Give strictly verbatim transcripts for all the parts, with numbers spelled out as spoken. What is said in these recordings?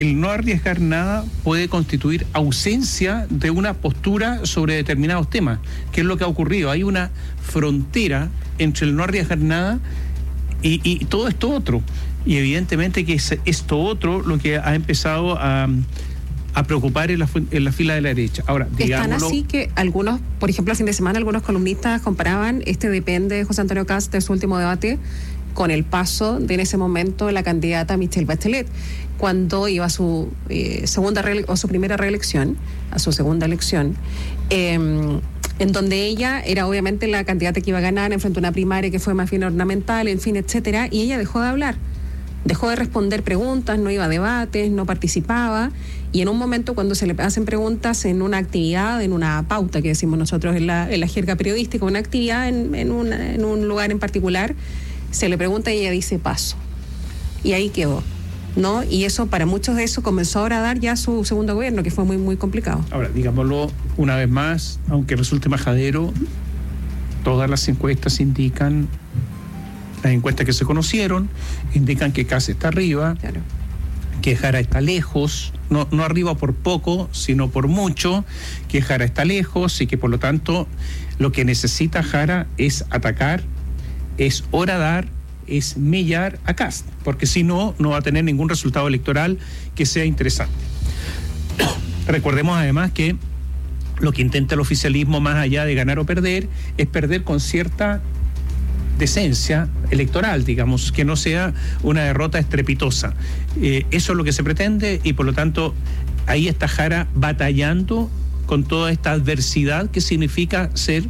El no arriesgar nada puede constituir ausencia de una postura sobre determinados temas, que es lo que ha ocurrido. Hay una frontera entre el no arriesgar nada y, y todo esto otro. Y evidentemente que es esto otro lo que ha empezado a, a preocupar en la, en la fila de la derecha. Ahora, digámoslo. Están así que algunos, por ejemplo, el fin de semana, algunos columnistas comparaban este depende de José Antonio Kast de su último debate con el paso de en ese momento la candidata Michelle Bachelet, cuando iba a su eh, segunda reele- o su primera reelección, a su segunda elección, eh, en donde ella era obviamente la candidata que iba a ganar, enfrentó una primaria que fue más bien ornamental, en fin, etcétera, y ella dejó de hablar, dejó de responder preguntas, no iba a debates, no participaba, y en un momento cuando se le hacen preguntas en una actividad, en una pauta que decimos nosotros en la, en la jerga periodística, una actividad en, en, una, en un lugar en particular, se le pregunta y ella dice paso. Y ahí quedó, ¿no? Y eso, para muchos de eso, comenzó ahora a dar ya su segundo gobierno, que fue muy, muy complicado. Ahora, digámoslo una vez más, aunque resulte majadero, todas las encuestas indican, las encuestas que se conocieron, indican que Kast está arriba, Claro. que Jara está lejos, no, no arriba por poco, sino por mucho, que Jara está lejos y que por lo tanto lo que necesita Jara es atacar, es horadar, es mellar a Kast, porque si no, no va a tener ningún resultado electoral que sea interesante. Recordemos además que lo que intenta el oficialismo, más allá de ganar o perder, es perder con cierta decencia electoral, digamos, que no sea una derrota estrepitosa. Eh, eso es lo que se pretende y por lo tanto ahí está Jara batallando con toda esta adversidad que significa ser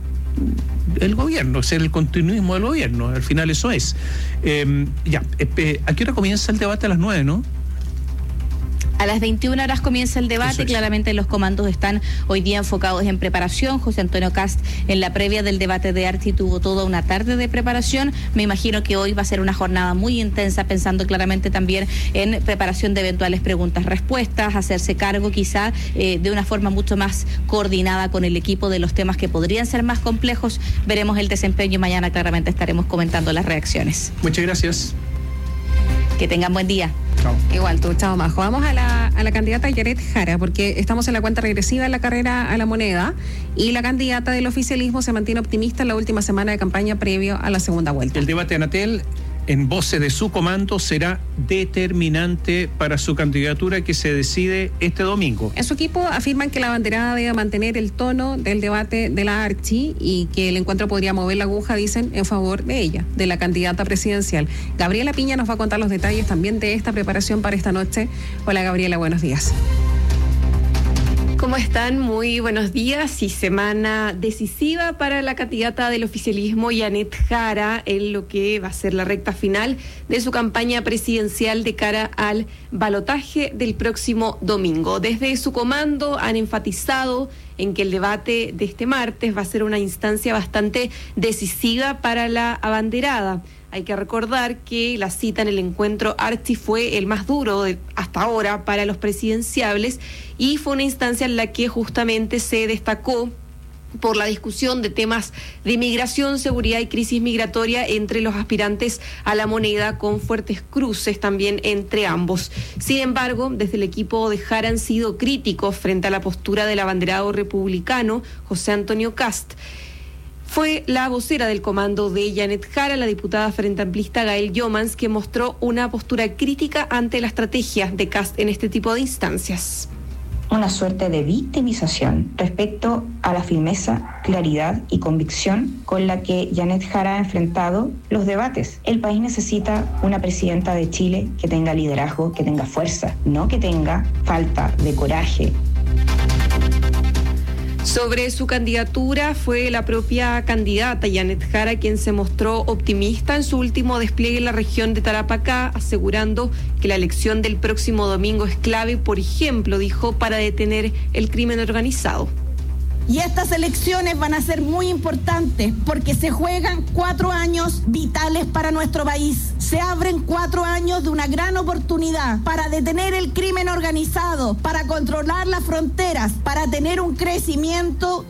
el gobierno, ser el continuismo del gobierno. Al final eso es. Eh, ya, eh, ¿a qué hora comienza el debate? A las nueve, ¿no? A las veintiuna horas comienza el debate, es. Claramente los comandos están hoy día enfocados en preparación. José Antonio Kast en la previa del debate de Archi tuvo toda una tarde de preparación. Me imagino que hoy va a ser una jornada muy intensa, pensando claramente también en preparación de eventuales preguntas-respuestas, hacerse cargo quizá eh, de una forma mucho más coordinada con el equipo de los temas que podrían ser más complejos. Veremos el desempeño y mañana claramente estaremos comentando las reacciones. Muchas gracias. Que tengan buen día. Chao. Igual tú, chao Majo. Vamos a la, a la candidata Janet Jara, porque estamos en la cuenta regresiva en la carrera a la moneda y la candidata del oficialismo se mantiene optimista en la última semana de campaña previo a la segunda vuelta. El debate de Anatel, en voces de su comando, será determinante para su candidatura que se decide este domingo. En su equipo afirman que la banderada debe mantener el tono del debate de la Archi y que el encuentro podría mover la aguja, dicen, en favor de ella, de la candidata presidencial. Gabriela Piña nos va a contar los detalles también de esta preparación para esta noche. Hola Gabriela, buenos días. ¿Cómo están? Muy buenos días y semana decisiva para la candidata del oficialismo Janet Jara en lo que va a ser la recta final de su campaña presidencial de cara al balotaje del próximo domingo. Desde su comando han enfatizado en que el debate de este martes va a ser una instancia bastante decisiva para la abanderada. Hay que recordar que la cita en el encuentro Archi fue el más duro de, hasta ahora para los presidenciables y fue una instancia en la que justamente se destacó por la discusión de temas de inmigración, seguridad y crisis migratoria entre los aspirantes a la moneda, con fuertes cruces también entre ambos. Sin embargo, desde el equipo de Jara han sido críticos frente a la postura del abanderado republicano José Antonio Kast. Fue la vocera del comando de Janet Jara, la diputada frente amplista Gael Jomans, que mostró una postura crítica ante la estrategia de Kast en este tipo de instancias. Una suerte de victimización respecto a la firmeza, claridad y convicción con la que Janet Jara ha enfrentado los debates. El país necesita una presidenta de Chile que tenga liderazgo, que tenga fuerza, no que tenga falta de coraje. Sobre su candidatura, fue la propia candidata Janet Jara quien se mostró optimista en su último despliegue en la región de Tarapacá, asegurando que la elección del próximo domingo es clave, por ejemplo, dijo, para detener el crimen organizado. Y estas elecciones van a ser muy importantes porque se juegan cuatro años vitales para nuestro país. Se abren cuatro años de una gran oportunidad para detener el crimen organizado, para controlar las fronteras, para tener un crecimiento.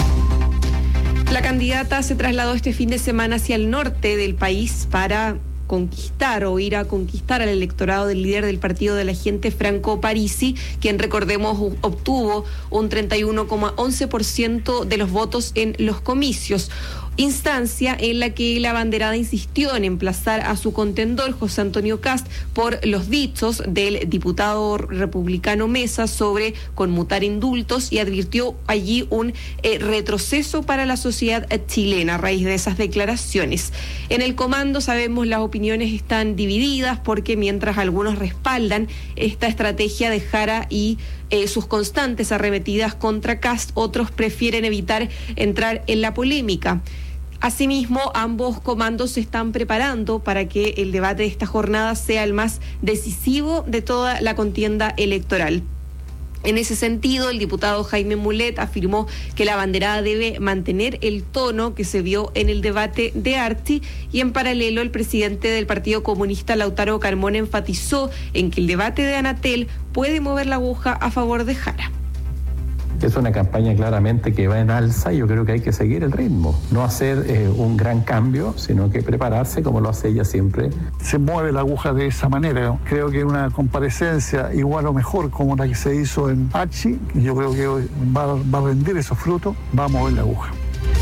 La candidata se trasladó este fin de semana hacia el norte del país para conquistar o ir a conquistar al electorado del líder del partido de la gente, Franco Parisi, quien recordemos obtuvo un treinta y uno coma once por ciento de los votos en los comicios. Instancia en la que la abanderada insistió en emplazar a su contendor José Antonio Kast por los dichos del diputado republicano Mesa sobre conmutar indultos y advirtió allí un eh, retroceso para la sociedad chilena a raíz de esas declaraciones. En el comando sabemos las opiniones están divididas porque mientras algunos respaldan esta estrategia de Jara y eh, sus constantes arremetidas contra Kast, otros prefieren evitar entrar en la polémica. Asimismo, ambos comandos se están preparando para que el debate de esta jornada sea el más decisivo de toda la contienda electoral. En ese sentido, el diputado Jaime Mulet afirmó que la abanderada debe mantener el tono que se vio en el debate de Archi, y en paralelo el presidente del Partido Comunista, Lautaro Carmona, enfatizó en que el debate de Anatel puede mover la aguja a favor de Jara. Es una campaña claramente que va en alza y yo creo que hay que seguir el ritmo, no hacer eh, un gran cambio, sino que prepararse como lo hace ella siempre. Se mueve la aguja de esa manera. Creo que una comparecencia igual o mejor como la que se hizo en Archi, yo creo que va, va a rendir esos frutos, va a mover la aguja.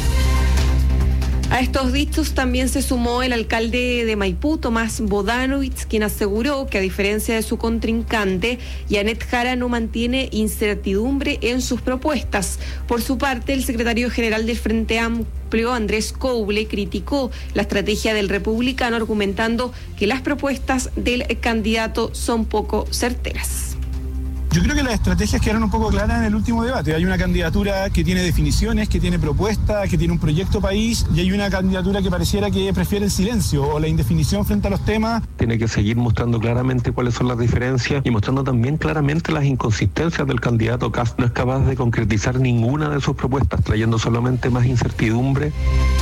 A estos dichos también se sumó el alcalde de Maipú, Tomás Bodanovich, quien aseguró que a diferencia de su contrincante, Janet Jara no mantiene incertidumbre en sus propuestas. Por su parte, el secretario general del Frente Amplio, Andrés Couble, criticó la estrategia del republicano, argumentando que las propuestas del candidato son poco certeras. Yo creo que las estrategias quedaron un poco claras en el último debate. Hay una candidatura que tiene definiciones, que tiene propuestas, que tiene un proyecto país, y hay una candidatura que pareciera que prefiere el silencio o la indefinición frente a los temas. Tiene que seguir mostrando claramente cuáles son las diferencias y mostrando también claramente las inconsistencias del candidato Kast. No es capaz de concretizar ninguna de sus propuestas, trayendo solamente más incertidumbre.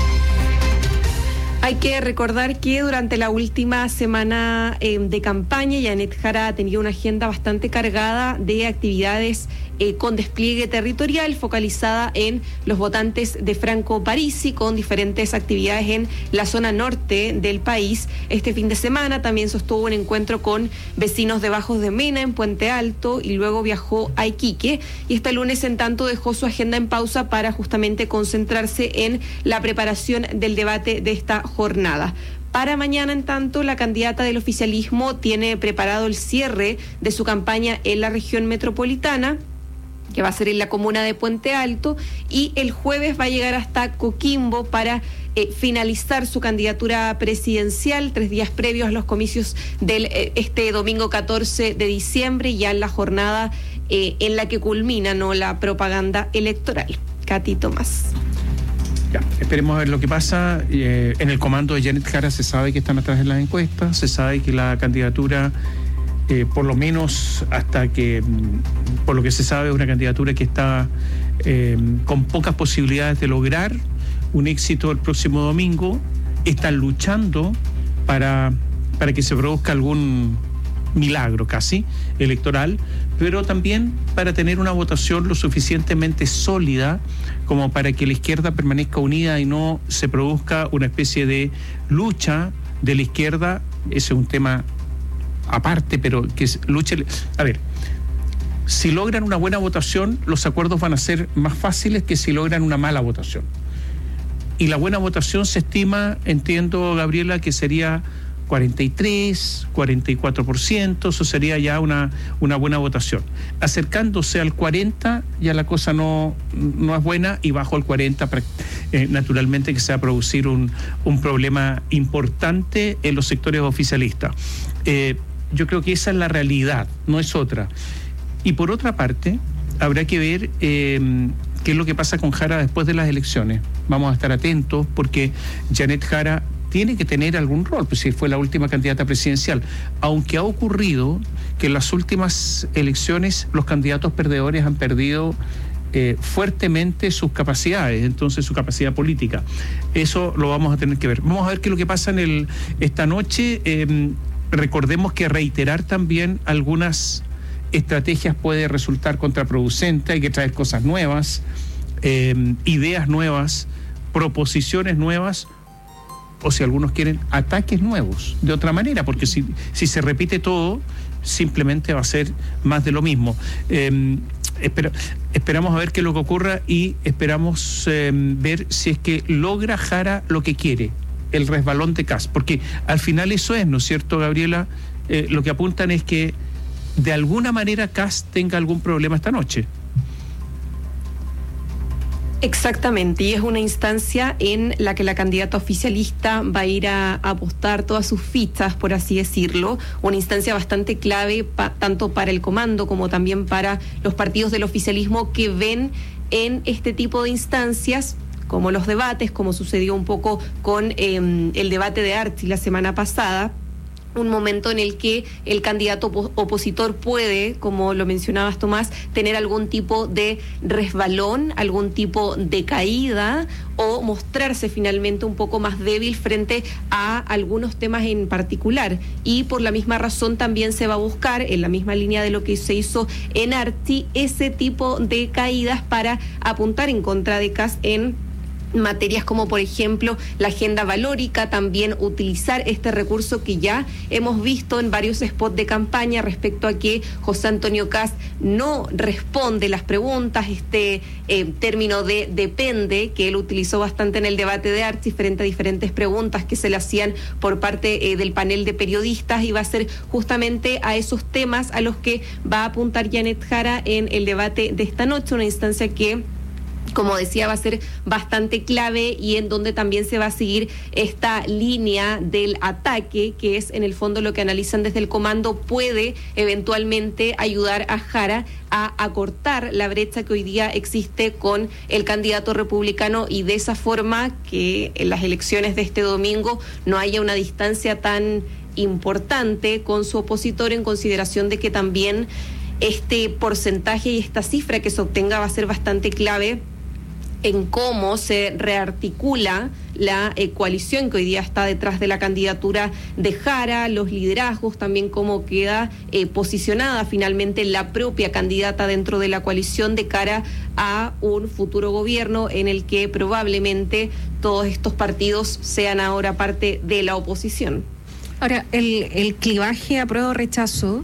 Hay que recordar que durante la última semana eh, de campaña, Janet Jara ha tenido una agenda bastante cargada de actividades eh, con despliegue territorial, focalizada en los votantes de Franco Parisi, con diferentes actividades en la zona norte del país. Este fin de semana también sostuvo un encuentro con vecinos de Bajos de Mena en Puente Alto y luego viajó a Iquique, y este lunes en tanto dejó su agenda en pausa para justamente concentrarse en la preparación del debate de esta jornada. Para mañana, en tanto, la candidata del oficialismo tiene preparado el cierre de su campaña en la región metropolitana, que va a ser en la comuna de Puente Alto, y el jueves va a llegar hasta Coquimbo para eh, finalizar su candidatura presidencial, tres días previos a los comicios del eh, este domingo catorce de diciembre, ya en la jornada eh, en la que culmina, ¿no?, la propaganda electoral. Katy Tomás. Ya, esperemos a ver lo que pasa. Eh, en el comando de Janet Jara se sabe que están atrás de las encuestas, se sabe que la candidatura, eh, por lo menos hasta que, por lo que se sabe, es una candidatura que está eh, con pocas posibilidades de lograr un éxito el próximo domingo. Están luchando para, para que se produzca algún milagro casi electoral, pero también para tener una votación lo suficientemente sólida como para que la izquierda permanezca unida y no se produzca una especie de lucha de la izquierda. Ese es un tema aparte, pero que es lucha. A ver, si logran una buena votación, los acuerdos van a ser más fáciles que si logran una mala votación. Y la buena votación se estima, entiendo, Gabriela, que sería cuarenta y tres, cuarenta y cuatro por ciento, eso sería ya una, una buena votación. Acercándose al cuarenta, ya la cosa no, no es buena, y bajo el cuarenta, eh, naturalmente que se va a producir un, un problema importante en los sectores oficialistas. Eh, yo creo que esa es la realidad, no es otra. Y por otra parte, habrá que ver eh, qué es lo que pasa con Jara después de las elecciones. Vamos a estar atentos porque Janet Jara tiene que tener algún rol, pues si fue la última candidata presidencial, aunque ha ocurrido que en las últimas elecciones los candidatos perdedores han perdido eh, fuertemente sus capacidades, entonces su capacidad política. Eso lo vamos a tener que ver. Vamos a ver qué es lo que pasa en el esta noche. Eh, recordemos que reiterar también algunas estrategias puede resultar contraproducente, hay que traer cosas nuevas, eh, ideas nuevas, proposiciones nuevas, o si algunos quieren, ataques nuevos, de otra manera, porque si, si se repite todo, simplemente va a ser más de lo mismo. Eh, espera, esperamos a ver qué es lo que ocurra y esperamos eh, ver si es que logra Jara lo que quiere, el resbalón de Kast, porque al final eso es, ¿no es cierto, Gabriela? Eh, lo que apuntan es que de alguna manera Kast tenga algún problema esta noche. Exactamente, y es una instancia en la que la candidata oficialista va a ir a, a apostar todas sus fichas, por así decirlo, una instancia bastante clave pa, tanto para el comando como también para los partidos del oficialismo que ven en este tipo de instancias, como los debates, como sucedió un poco con eh, el debate de Archi la semana pasada, un momento en el que el candidato op- opositor puede, como lo mencionabas Tomás, tener algún tipo de resbalón, algún tipo de caída o mostrarse finalmente un poco más débil frente a algunos temas en particular. Y por la misma razón también se va a buscar, en la misma línea de lo que se hizo en Archi, ese tipo de caídas para apuntar en contra de Kast en materias como por ejemplo la agenda valórica, también utilizar este recurso que ya hemos visto en varios spots de campaña respecto a que José Antonio Kast no responde las preguntas, este eh, término de depende que él utilizó bastante en el debate de Archi frente a diferentes preguntas que se le hacían por parte eh, del panel de periodistas, y va a ser justamente a esos temas a los que va a apuntar Janet Jara en el debate de esta noche, una instancia que, como decía, va a ser bastante clave y en donde también se va a seguir esta línea del ataque, que es en el fondo lo que analizan desde el comando, puede eventualmente ayudar a Jara a acortar la brecha que hoy día existe con el candidato republicano y de esa forma que en las elecciones de este domingo no haya una distancia tan importante con su opositor, en consideración de que también este porcentaje y esta cifra que se obtenga va a ser bastante clave en cómo se rearticula la eh, coalición que hoy día está detrás de la candidatura de Jara, los liderazgos, también cómo queda eh, posicionada finalmente la propia candidata dentro de la coalición de cara a un futuro gobierno en el que probablemente todos estos partidos sean ahora parte de la oposición. Ahora, el, el clivaje apruebo o rechazo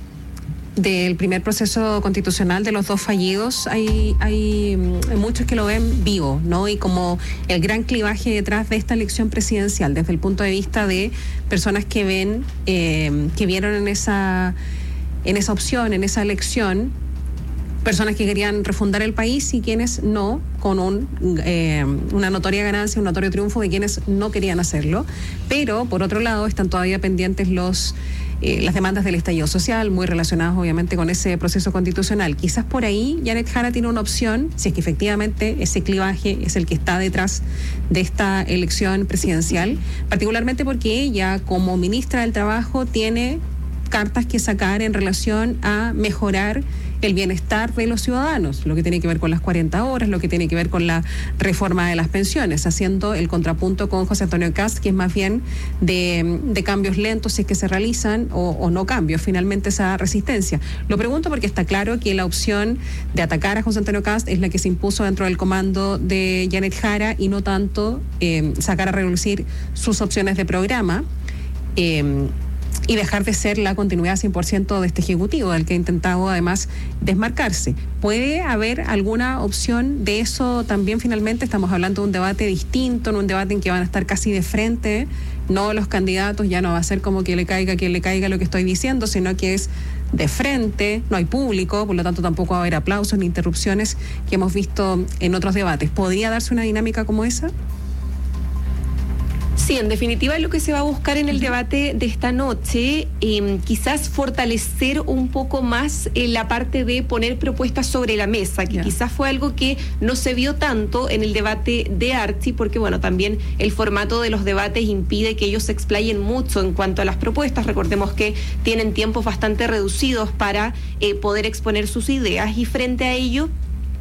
del primer proceso constitucional de los dos fallidos, hay, hay muchos que lo ven vivo, ¿no? Y como el gran clivaje detrás de esta elección presidencial, desde el punto de vista de personas que ven, eh, que vieron en esa, en esa opción, en esa elección, personas que querían refundar el país y quienes no, con un, eh, una notoria ganancia, un notorio triunfo de quienes no querían hacerlo. Pero, por otro lado, están todavía pendientes los eh, las demandas del estallido social, muy relacionadas obviamente con ese proceso constitucional. Quizás por ahí Janet Jara tiene una opción, si es que efectivamente ese clivaje es el que está detrás de esta elección presidencial, particularmente porque ella, como ministra del Trabajo, tiene cartas que sacar en relación a mejorar el bienestar de los ciudadanos, lo que tiene que ver con las cuarenta horas, lo que tiene que ver con la reforma de las pensiones, haciendo el contrapunto con José Antonio Kast, que es más bien de, de cambios lentos si es que se realizan o, o no cambios, finalmente esa resistencia. Lo pregunto porque está claro que la opción de atacar a José Antonio Kast es la que se impuso dentro del comando de Janet Jara y no tanto eh, sacar a relucir sus opciones de programa. Eh, y dejar de ser la continuidad cien por ciento de este Ejecutivo, del que ha intentado además desmarcarse. ¿Puede haber alguna opción de eso también finalmente? Estamos hablando de un debate distinto, en un debate en que van a estar casi de frente, no los candidatos, ya no va a ser como que le caiga quien le caiga lo que estoy diciendo, sino que es de frente, no hay público, por lo tanto tampoco va a haber aplausos ni interrupciones que hemos visto en otros debates. ¿Podría darse una dinámica como esa? Sí, en definitiva es lo que se va a buscar en el debate de esta noche, eh, quizás fortalecer un poco más eh, la parte de poner propuestas sobre la mesa, que yeah. quizás fue algo que no se vio tanto en el debate de Archi, porque bueno, también el formato de los debates impide que ellos se explayen mucho en cuanto a las propuestas. Recordemos que tienen tiempos bastante reducidos para eh, poder exponer sus ideas, y frente a ello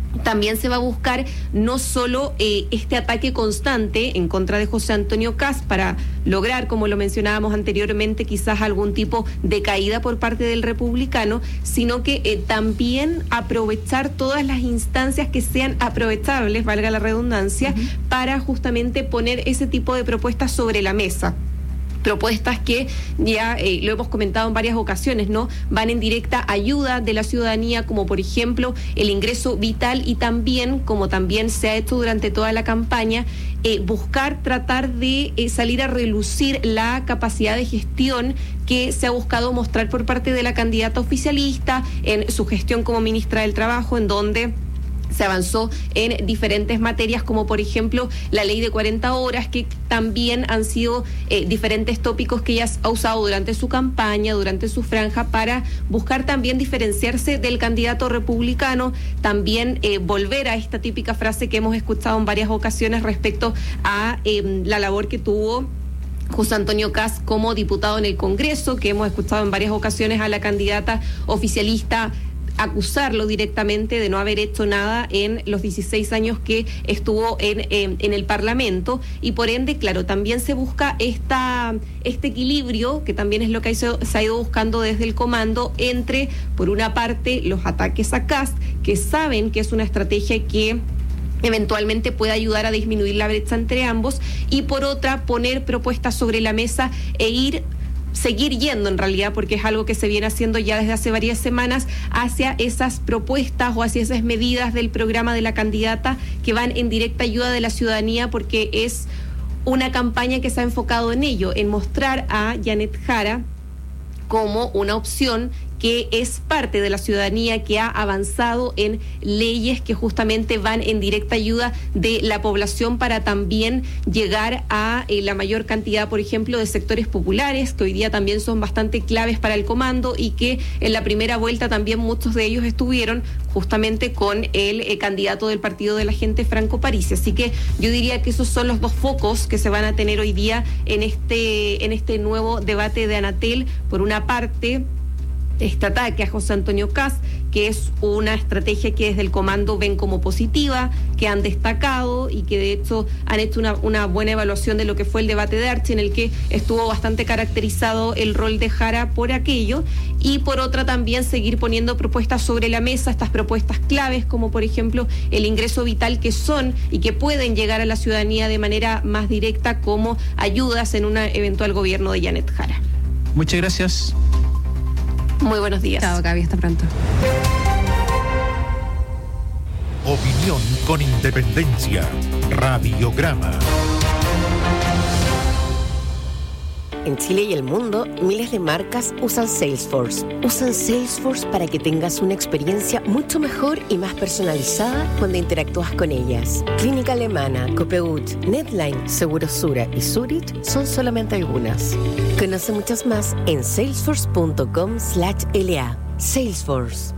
también se va a buscar no solo eh, este ataque constante en contra de José Antonio Kast para lograr, como lo mencionábamos anteriormente, quizás algún tipo de caída por parte del republicano, sino que eh, también aprovechar todas las instancias que sean aprovechables, valga la redundancia, uh-huh. para justamente poner ese tipo de propuestas sobre la mesa. Propuestas que ya eh, lo hemos comentado en varias ocasiones, ¿no? Van en directa ayuda de la ciudadanía, como por ejemplo el ingreso vital, y también, como también se ha hecho durante toda la campaña, eh, buscar tratar de eh, salir a relucir la capacidad de gestión que se ha buscado mostrar por parte de la candidata oficialista en su gestión como ministra del Trabajo, en donde se avanzó en diferentes materias, como por ejemplo la ley de cuarenta horas, que también han sido eh, diferentes tópicos que ella ha usado durante su campaña, durante su franja, para buscar también diferenciarse del candidato republicano, también eh, volver a esta típica frase que hemos escuchado en varias ocasiones respecto a eh, la labor que tuvo José Antonio Kast como diputado en el Congreso, que hemos escuchado en varias ocasiones a la candidata oficialista acusarlo directamente de no haber hecho nada en los dieciséis años que estuvo en, en, en el Parlamento, y por ende, claro, también se busca esta, este equilibrio, que también es lo que se ha ido buscando desde el comando, entre, por una parte, los ataques a Kast, que saben que es una estrategia que eventualmente puede ayudar a disminuir la brecha entre ambos, y por otra, poner propuestas sobre la mesa e ir seguir yendo en realidad, porque es algo que se viene haciendo ya desde hace varias semanas, hacia esas propuestas o hacia esas medidas del programa de la candidata que van en directa ayuda de la ciudadanía, porque es una campaña que se ha enfocado en ello, en mostrar a Janet Jara como una opción que es parte de la ciudadanía, que ha avanzado en leyes que justamente van en directa ayuda de la población para también llegar a eh, la mayor cantidad, por ejemplo, de sectores populares, que hoy día también son bastante claves para el comando, y que en la primera vuelta también muchos de ellos estuvieron justamente con el eh, candidato del Partido de la Gente, Franco Parisi. Así que yo diría que esos son los dos focos que se van a tener hoy día en este, en este nuevo debate de Anatel. Por una parte, este ataque a José Antonio Kast, que es una estrategia que desde el comando ven como positiva, que han destacado y que de hecho han hecho una, una buena evaluación de lo que fue el debate de Archi, en el que estuvo bastante caracterizado el rol de Jara por aquello, y por otra también seguir poniendo propuestas sobre la mesa, estas propuestas claves, como por ejemplo el ingreso vital, que son y que pueden llegar a la ciudadanía de manera más directa como ayudas en un eventual gobierno de Janet Jara. Muchas gracias. Muy buenos días. Chao, Gaby, hasta pronto. Opinión con independencia. Radiograma. En Chile y el mundo, miles de marcas usan Salesforce. Usan Salesforce para que tengas una experiencia mucho mejor y más personalizada cuando interactúas con ellas. Clínica Alemana, Copegut, Netline, Segurosura y Zurich son solamente algunas. Conoce muchas más en salesforce punto com slash L A. Salesforce.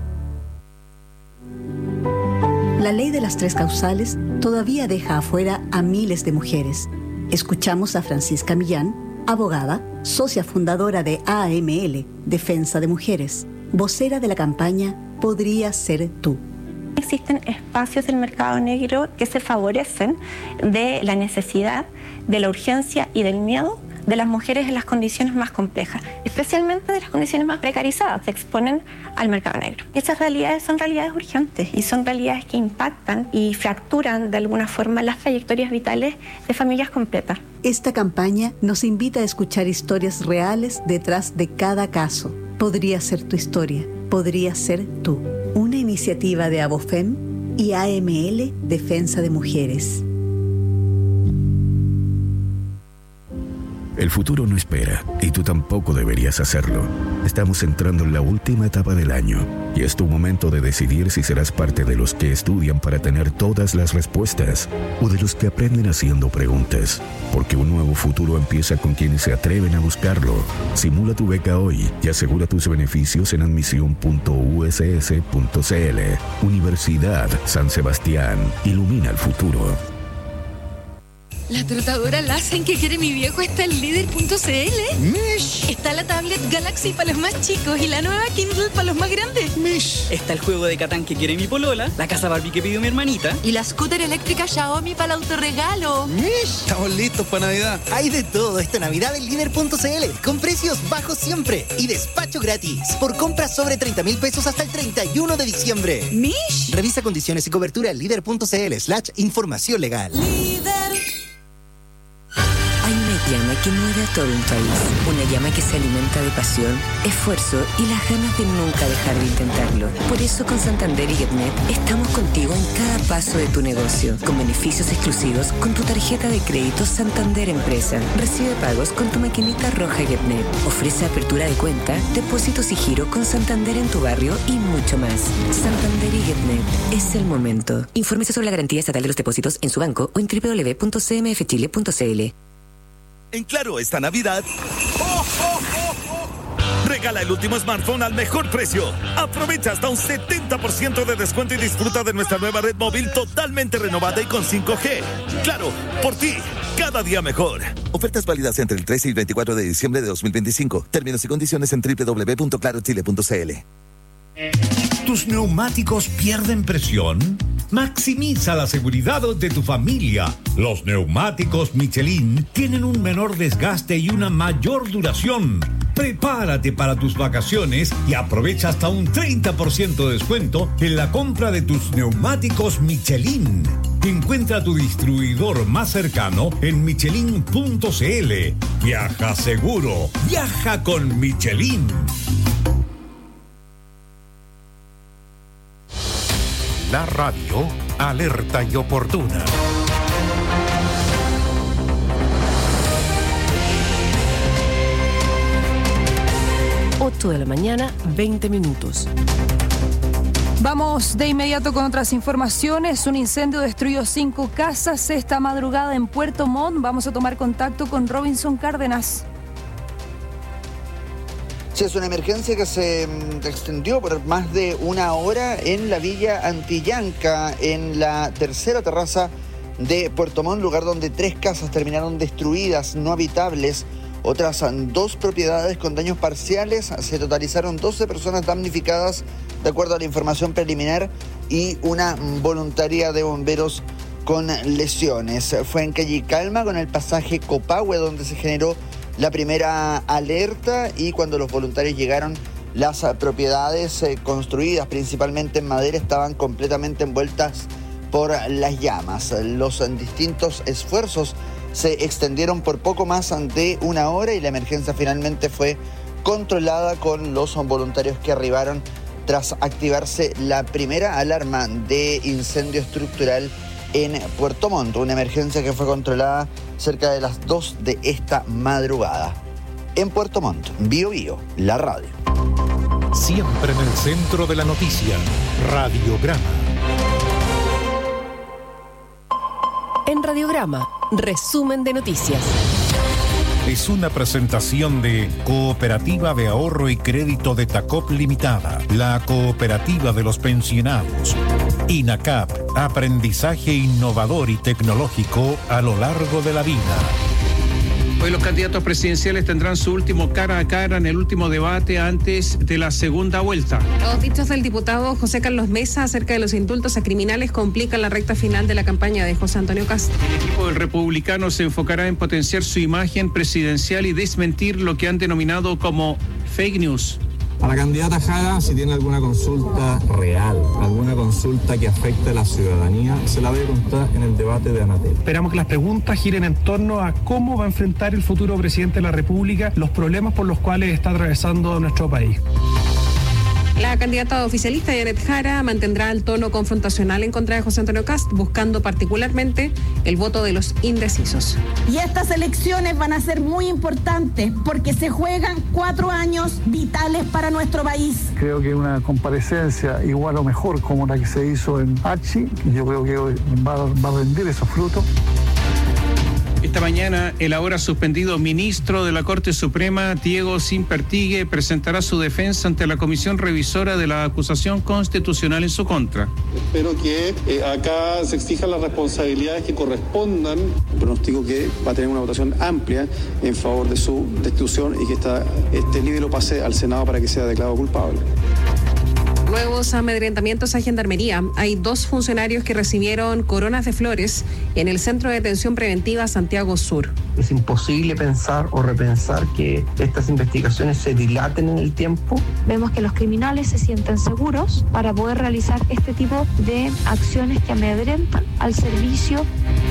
La ley de las tres causales todavía deja afuera a miles de mujeres. Escuchamos a Francisca Millán, abogada, socia fundadora de A M L, Defensa de Mujeres, vocera de la campaña Podría Ser Tú. Existen espacios del mercado negro que se favorecen de la necesidad, de la urgencia y del miedo de las mujeres en las condiciones más complejas, especialmente de las condiciones más precarizadas, se exponen al mercado negro. Esas realidades son realidades urgentes y son realidades que impactan y fracturan de alguna forma las trayectorias vitales de familias completas. Esta campaña nos invita a escuchar historias reales detrás de cada caso. Podría ser tu historia, podría ser tú. Una iniciativa de Abofem y A M L Defensa de Mujeres. El futuro no espera, y tú tampoco deberías hacerlo. Estamos entrando en la última etapa del año, y es tu momento de decidir si serás parte de los que estudian para tener todas las respuestas, o de los que aprenden haciendo preguntas. Porque un nuevo futuro empieza con quienes se atreven a buscarlo. Simula tu beca hoy y asegura tus beneficios en admisión punto u s s punto c l. Universidad San Sebastián. Ilumina el futuro. La trotadora Lassen que quiere mi viejo está en líder punto c l. Mish. Está la tablet Galaxy para los más chicos y la nueva Kindle para los más grandes. Mish. Está el juego de Catán que quiere mi polola, la casa Barbie que pidió mi hermanita. Y la scooter eléctrica Xiaomi para el autorregalo. Mish. Estamos listos para Navidad. Hay de todo esta Navidad en líder punto c l, con precios bajos siempre y despacho gratis. Por compras sobre treinta mil pesos hasta el treinta y uno de diciembre. Mish. Revisa condiciones y cobertura en líder punto c l slash información legal. Líder. Hay una llama que mueve a todo un país. Una llama que se alimenta de pasión, esfuerzo y las ganas de nunca dejar de intentarlo. Por eso con Santander y GetNet estamos contigo en cada paso de tu negocio. Con beneficios exclusivos con tu tarjeta de crédito Santander Empresa. Recibe pagos con tu maquinita roja GetNet. Ofrece apertura de cuenta, depósitos y giro con Santander en tu barrio y mucho más. Santander y GetNet. Es el momento. Infórmese sobre la garantía estatal de los depósitos en su banco o en doble u doble u doble u punto c m f chile punto c l. En Claro, esta Navidad, ¡oh, oh, oh, oh! Regala el último smartphone al mejor precio. Aprovecha hasta un setenta por ciento de descuento y disfruta de nuestra nueva red móvil totalmente renovada y con cinco G. Claro, por ti, cada día mejor. Ofertas válidas entre el trece y el veinticuatro de diciembre de dos mil veinticinco. Términos y condiciones en doble u doble u doble u punto claro chile punto c l. ¿Tus neumáticos pierden presión? Maximiza la seguridad de tu familia. Los neumáticos Michelin tienen un menor desgaste y una mayor duración. Prepárate para tus vacaciones y aprovecha hasta un treinta por ciento de descuento en la compra de tus neumáticos Michelin. Encuentra tu distribuidor más cercano en michelin punto c l. Viaja seguro. Viaja con Michelin. La radio alerta y oportuna. ocho de la mañana, veinte minutos. Vamos de inmediato con otras informaciones. Un incendio destruyó cinco casas esta madrugada en Puerto Montt. Vamos a tomar contacto con Robinson Cárdenas. Sí, es una emergencia que se extendió por más de una hora en la Villa Antillanca, en la tercera terraza de Puerto Montt, lugar donde tres casas terminaron destruidas, no habitables. Otras dos propiedades con daños parciales. Se totalizaron doce personas damnificadas, de acuerdo a la información preliminar, y una voluntaria de bomberos con lesiones. Fue en calle Calma, con el pasaje Copahue, donde se generó la primera alerta, y cuando los voluntarios llegaron, las propiedades eh, construidas principalmente en madera estaban completamente envueltas por las llamas. Los distintos esfuerzos se extendieron por poco más de una hora y la emergencia finalmente fue controlada con los voluntarios que arribaron tras activarse la primera alarma de incendio estructural en Puerto Montt, una emergencia que fue controlada cerca de las dos de esta madrugada. En Puerto Montt, Bio Bio, la radio. Siempre en el centro de la noticia, Radiograma. En Radiograma, resumen de noticias. Es una presentación de Cooperativa de Ahorro y Crédito de Tacop Limitada, la cooperativa de los pensionados. INACAP, aprendizaje innovador y tecnológico a lo largo de la vida. Hoy los candidatos presidenciales tendrán su último cara a cara en el último debate antes de la segunda vuelta. Los dichos del diputado José Carlos Mesa acerca de los indultos a criminales complican la recta final de la campaña de José Antonio Cast. El equipo del republicano se enfocará en potenciar su imagen presidencial y desmentir lo que han denominado como fake news. A la candidata Jara, si tiene alguna consulta real, alguna consulta que afecte a la ciudadanía, se la voy a contar en el debate de Anatel. Esperamos que las preguntas giren en torno a cómo va a enfrentar el futuro presidente de la República los problemas por los cuales está atravesando nuestro país. La candidata oficialista Janet Jara mantendrá el tono confrontacional en contra de José Antonio Cast, buscando particularmente el voto de los indecisos. Y estas elecciones van a ser muy importantes porque se juegan cuatro años vitales para nuestro país. Creo que una comparecencia igual o mejor como la que se hizo en Hachi, yo creo que va, va a rendir esos frutos. Esta mañana, el ahora suspendido ministro de la Corte Suprema, Diego Simpertigue, presentará su defensa ante la Comisión Revisora de la acusación constitucional en su contra. Espero que eh, acá se exijan las responsabilidades que correspondan. Pronostico que va a tener una votación amplia en favor de su destitución y que esta, este líder lo pase al Senado para que sea declarado culpable. Nuevos amedrentamientos a Gendarmería. Hay dos funcionarios que recibieron coronas de flores en el Centro de Detención Preventiva Santiago Sur. Es imposible pensar o repensar que estas investigaciones se dilaten en el tiempo. Vemos que los criminales se sienten seguros para poder realizar este tipo de acciones que amedrentan al servicio.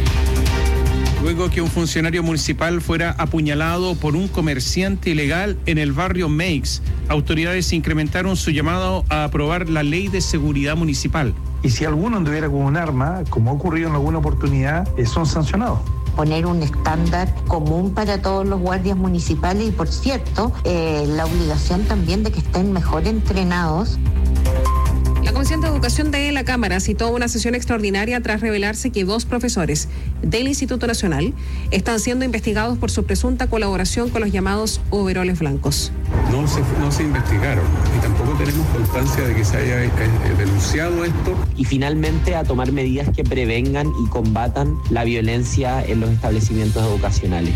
Luego que un funcionario municipal fuera apuñalado por un comerciante ilegal en el barrio Meix, autoridades incrementaron su llamado a aprobar la ley de seguridad municipal. Y si alguno anduviera con un arma, como ha ocurrido en alguna oportunidad, eh, son sancionados. Poner un estándar común para todos los guardias municipales y, por cierto, eh, la obligación también de que estén mejor entrenados. La Comisión de Educación de la Cámara citó una sesión extraordinaria tras revelarse que dos profesores del Instituto Nacional están siendo investigados por su presunta colaboración con los llamados overoles blancos. No se, no se investigaron y tampoco tenemos constancia de que se haya eh, denunciado esto. Y finalmente a tomar medidas que prevengan y combatan la violencia en los establecimientos educacionales.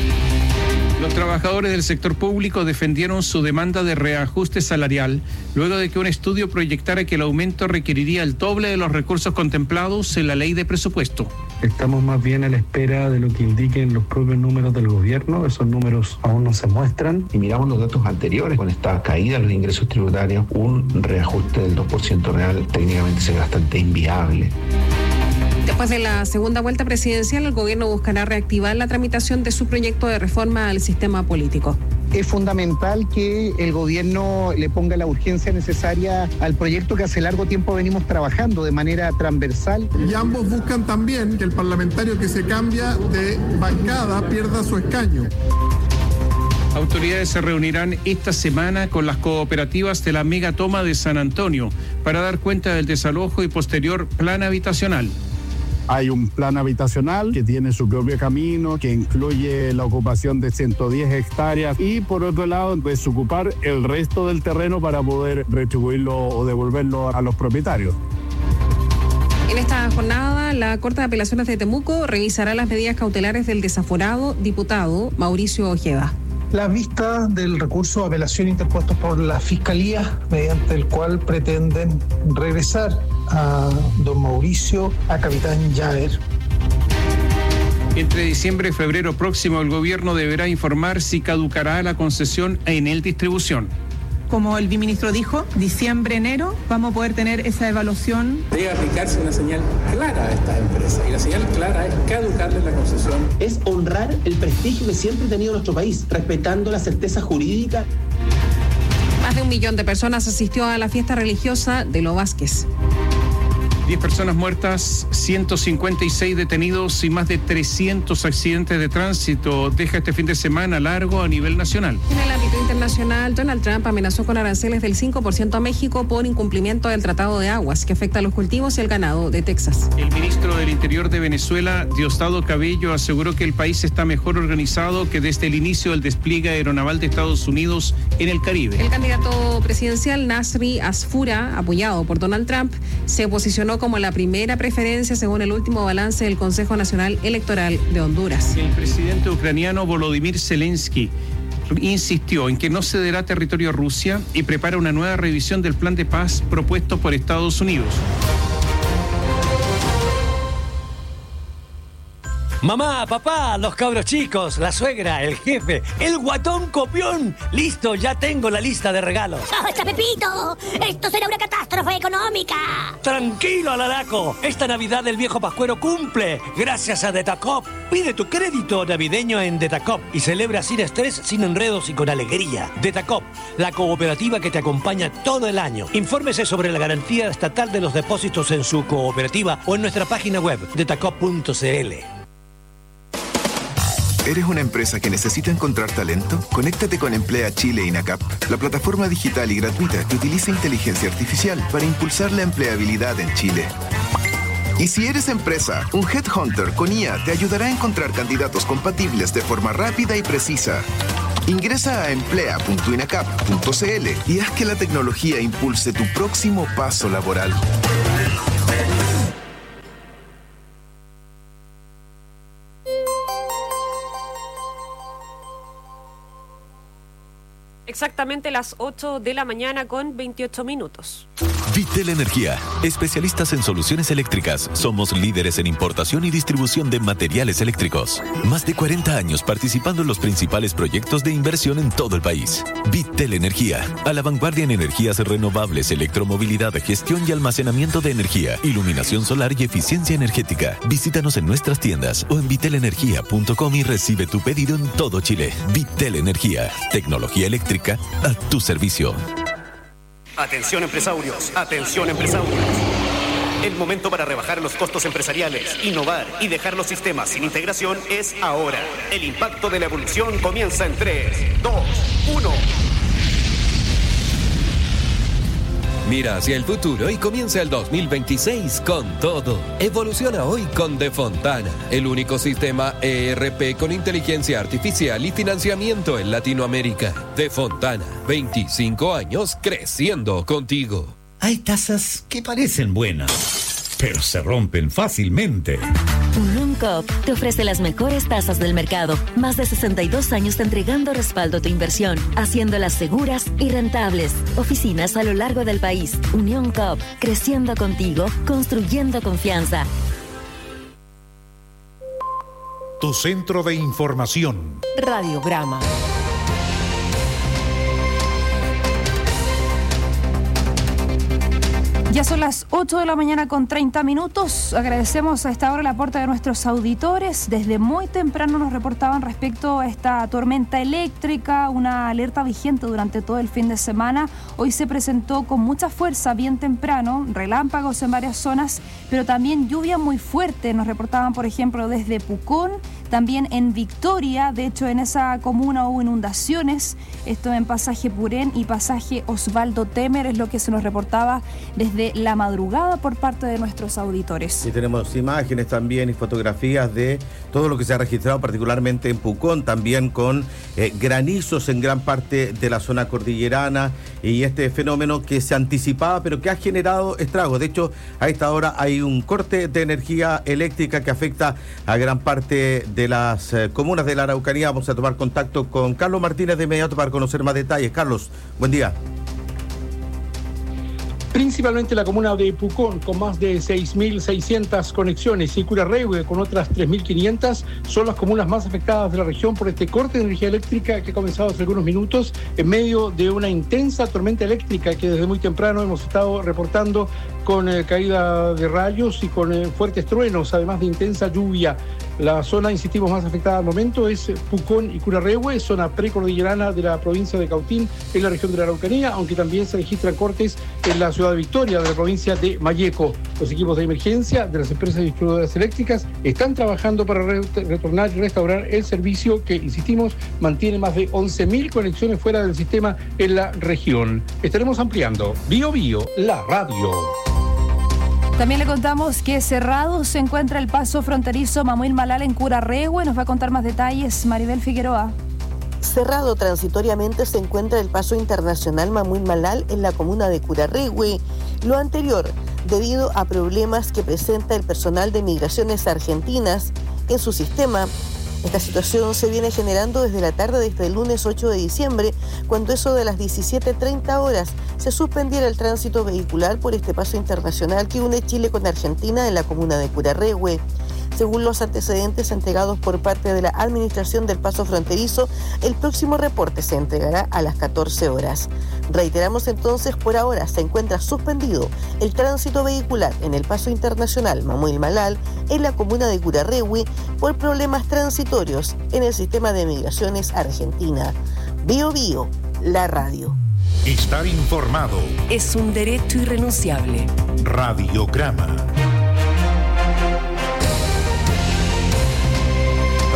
Los trabajadores del sector público defendieron su demanda de reajuste salarial luego de que un estudio proyectara que el aumento requeriría el doble de los recursos contemplados en la ley de presupuesto. Estamos más bien a la espera de lo que indiquen los propios números del gobierno. Esos números aún no se muestran. Si miramos los datos anteriores, con esta caída en los ingresos tributarios, un reajuste del dos por ciento real técnicamente se ve bastante inviable. Después de la segunda vuelta presidencial, el gobierno buscará reactivar la tramitación de su proyecto de reforma al sistema político. Es fundamental que el gobierno le ponga la urgencia necesaria al proyecto que hace largo tiempo venimos trabajando de manera transversal. Y ambos buscan también que el parlamentario que se cambia de bancada pierda su escaño. Autoridades se reunirán esta semana con las cooperativas de la megatoma de San Antonio para dar cuenta del desalojo y posterior plan habitacional. Hay un plan habitacional que tiene su propio camino, que incluye la ocupación de ciento diez hectáreas y por otro lado desocupar el resto del terreno para poder retribuirlo o devolverlo a los propietarios. En esta jornada, la Corte de Apelaciones de Temuco revisará las medidas cautelares del desaforado diputado Mauricio Ojeda. La vista del recurso de apelación interpuesto por la Fiscalía, mediante el cual pretenden regresar a don Mauricio a Capitán Javer. Entre diciembre y febrero próximo, el gobierno deberá informar si caducará la concesión a Enel Distribución. Como el viceministro dijo, diciembre, enero, vamos a poder tener esa evaluación. Debe aplicarse una señal clara a estas empresas, y la señal clara es caducarle la concesión. Es honrar el prestigio que siempre ha tenido nuestro país, respetando la certeza jurídica. Más de un millón de personas asistió a la fiesta religiosa de Lo Vázquez. diez personas muertas, ciento cincuenta y seis detenidos y más de trescientos accidentes de tránsito deja este fin de semana largo a nivel nacional. En el ámbito internacional, Donald Trump amenazó con aranceles del cinco por ciento a México por incumplimiento del Tratado de Aguas, que afecta a los cultivos y el ganado de Texas. El ministro del Interior de Venezuela, Diosdado Cabello, aseguró que el país está mejor organizado que desde el inicio del despliegue aeronaval de Estados Unidos en el Caribe. El candidato presidencial Nasri Asfura, apoyado por Donald Trump, se posicionó como la primera preferencia según el último balance del Consejo Nacional Electoral de Honduras. El presidente ucraniano Volodymyr Zelensky insistió en que no cederá territorio a Rusia y prepara una nueva revisión del plan de paz propuesto por Estados Unidos. Mamá, papá, los cabros chicos, la suegra, el jefe, el guatón copión. Listo, ya tengo la lista de regalos. ¡Basta, Pepito! ¡Esto será una catástrofe económica! Tranquilo, Alaraco. Esta Navidad el viejo pascuero cumple. Gracias a Detacop. Pide tu crédito navideño en Detacop y celebra sin estrés, sin enredos y con alegría. Detacop, la cooperativa que te acompaña todo el año. Infórmese sobre la garantía estatal de los depósitos en su cooperativa o en nuestra página web, detacop punto c l. ¿Eres una empresa que necesita encontrar talento? Conéctate con Emplea Chile INACAP, la plataforma digital y gratuita que utiliza inteligencia artificial para impulsar la empleabilidad en Chile. Y si eres empresa, un Headhunter con I A te ayudará a encontrar candidatos compatibles de forma rápida y precisa. Ingresa a emplea punto inacap punto cl y haz que la tecnología impulse tu próximo paso laboral. Exactamente las ocho de la mañana con veintiocho minutos. Vitel Energía, especialistas en soluciones eléctricas. Somos líderes en importación y distribución de materiales eléctricos. Más de cuarenta años participando en los principales proyectos de inversión en todo el país. Vitel Energía, a la vanguardia en energías renovables, electromovilidad, gestión y almacenamiento de energía, iluminación solar y eficiencia energética. Visítanos en nuestras tiendas o en vitel energía punto com y recibe tu pedido en todo Chile. Vitel Energía, tecnología eléctrica a tu servicio. Atención empresarios, atención empresarios. El momento para rebajar los costos empresariales, innovar y dejar los sistemas sin integración es ahora. El impacto de la evolución comienza en tres, dos, uno. Mira hacia el futuro y comienza el dos mil veintiséis con todo. Evoluciona hoy con Defontana, el único sistema E R P con inteligencia artificial y financiamiento en Latinoamérica. Defontana, veinticinco años creciendo contigo. Hay tasas que parecen buenas, pero se rompen fácilmente. Unión Coop te ofrece las mejores tasas del mercado. Más de sesenta y dos años entregando respaldo a tu inversión, haciéndolas seguras y rentables. Oficinas a lo largo del país. Unión Coop, creciendo contigo, construyendo confianza. Tu centro de información. Radiograma. Ya son las ocho de la mañana con treinta minutos. Agradecemos a esta hora el aporte de nuestros auditores. Desde muy temprano nos reportaban respecto a esta tormenta eléctrica, una alerta vigente durante todo el fin de semana. Hoy se presentó con mucha fuerza bien temprano, relámpagos en varias zonas, pero también lluvia muy fuerte. Nos reportaban, por ejemplo, desde Pucón, también en Victoria. De hecho, en esa comuna hubo inundaciones. Esto en Pasaje Purén y Pasaje Osvaldo Temer es lo que se nos reportaba desde la madrugada por parte de nuestros auditores. Y tenemos imágenes también y fotografías de todo lo que se ha registrado, particularmente en Pucón, también con eh, granizos en gran parte de la zona cordillerana, y este fenómeno que se anticipaba pero que ha generado estragos. De hecho, a esta hora hay un corte de energía eléctrica que afecta a gran parte de las eh, comunas de la Araucanía. Vamos a tomar contacto con Carlos Martínez de inmediato para conocer más detalles. Carlos, buen día. Principalmente la comuna de Pucón, con más de seis mil seiscientas conexiones, y Curarrehue, con otras tres mil quinientas, son las comunas más afectadas de la región por este corte de energía eléctrica que ha comenzado hace algunos minutos en medio de una intensa tormenta eléctrica que desde muy temprano hemos estado reportando, con eh, caída de rayos y con eh, fuertes truenos, además de intensa lluvia. La zona, insistimos, más afectada al momento es Pucón y Curarrehue, zona precordillerana de la provincia de Cautín, en la región de la Araucanía, aunque también se registran cortes en la ciudad de Victoria, de la provincia de Malleco. Los equipos de emergencia de las empresas distribuidoras eléctricas están trabajando para re- retornar y restaurar el servicio que, insistimos, mantiene más de once mil conexiones fuera del sistema en la región. Estaremos ampliando. Bio Bio, la radio. También le contamos que cerrado se encuentra el paso fronterizo Mamuil-Malal en Curarrehue. Nos va a contar más detalles Maribel Figueroa. Cerrado transitoriamente se encuentra el paso internacional Mamuil-Malal en la comuna de Curarrehue. Lo anterior debido a problemas que presenta el personal de Migraciones Argentinas en su sistema. Esta situación se viene generando desde la tarde de este lunes ocho de diciembre, cuando eso de las diecisiete treinta horas se suspendiera el tránsito vehicular por este paso internacional que une Chile con Argentina en la comuna de Curarrehue. Según los antecedentes entregados por parte de la Administración del Paso Fronterizo, el próximo reporte se entregará a las catorce horas. Reiteramos entonces, por ahora se encuentra suspendido el tránsito vehicular en el Paso Internacional Mamuil-Malal en la comuna de Curarrehue por problemas transitorios en el sistema de migraciones argentina. Bio Bio, la radio. Estar informado es un derecho irrenunciable. Radiograma.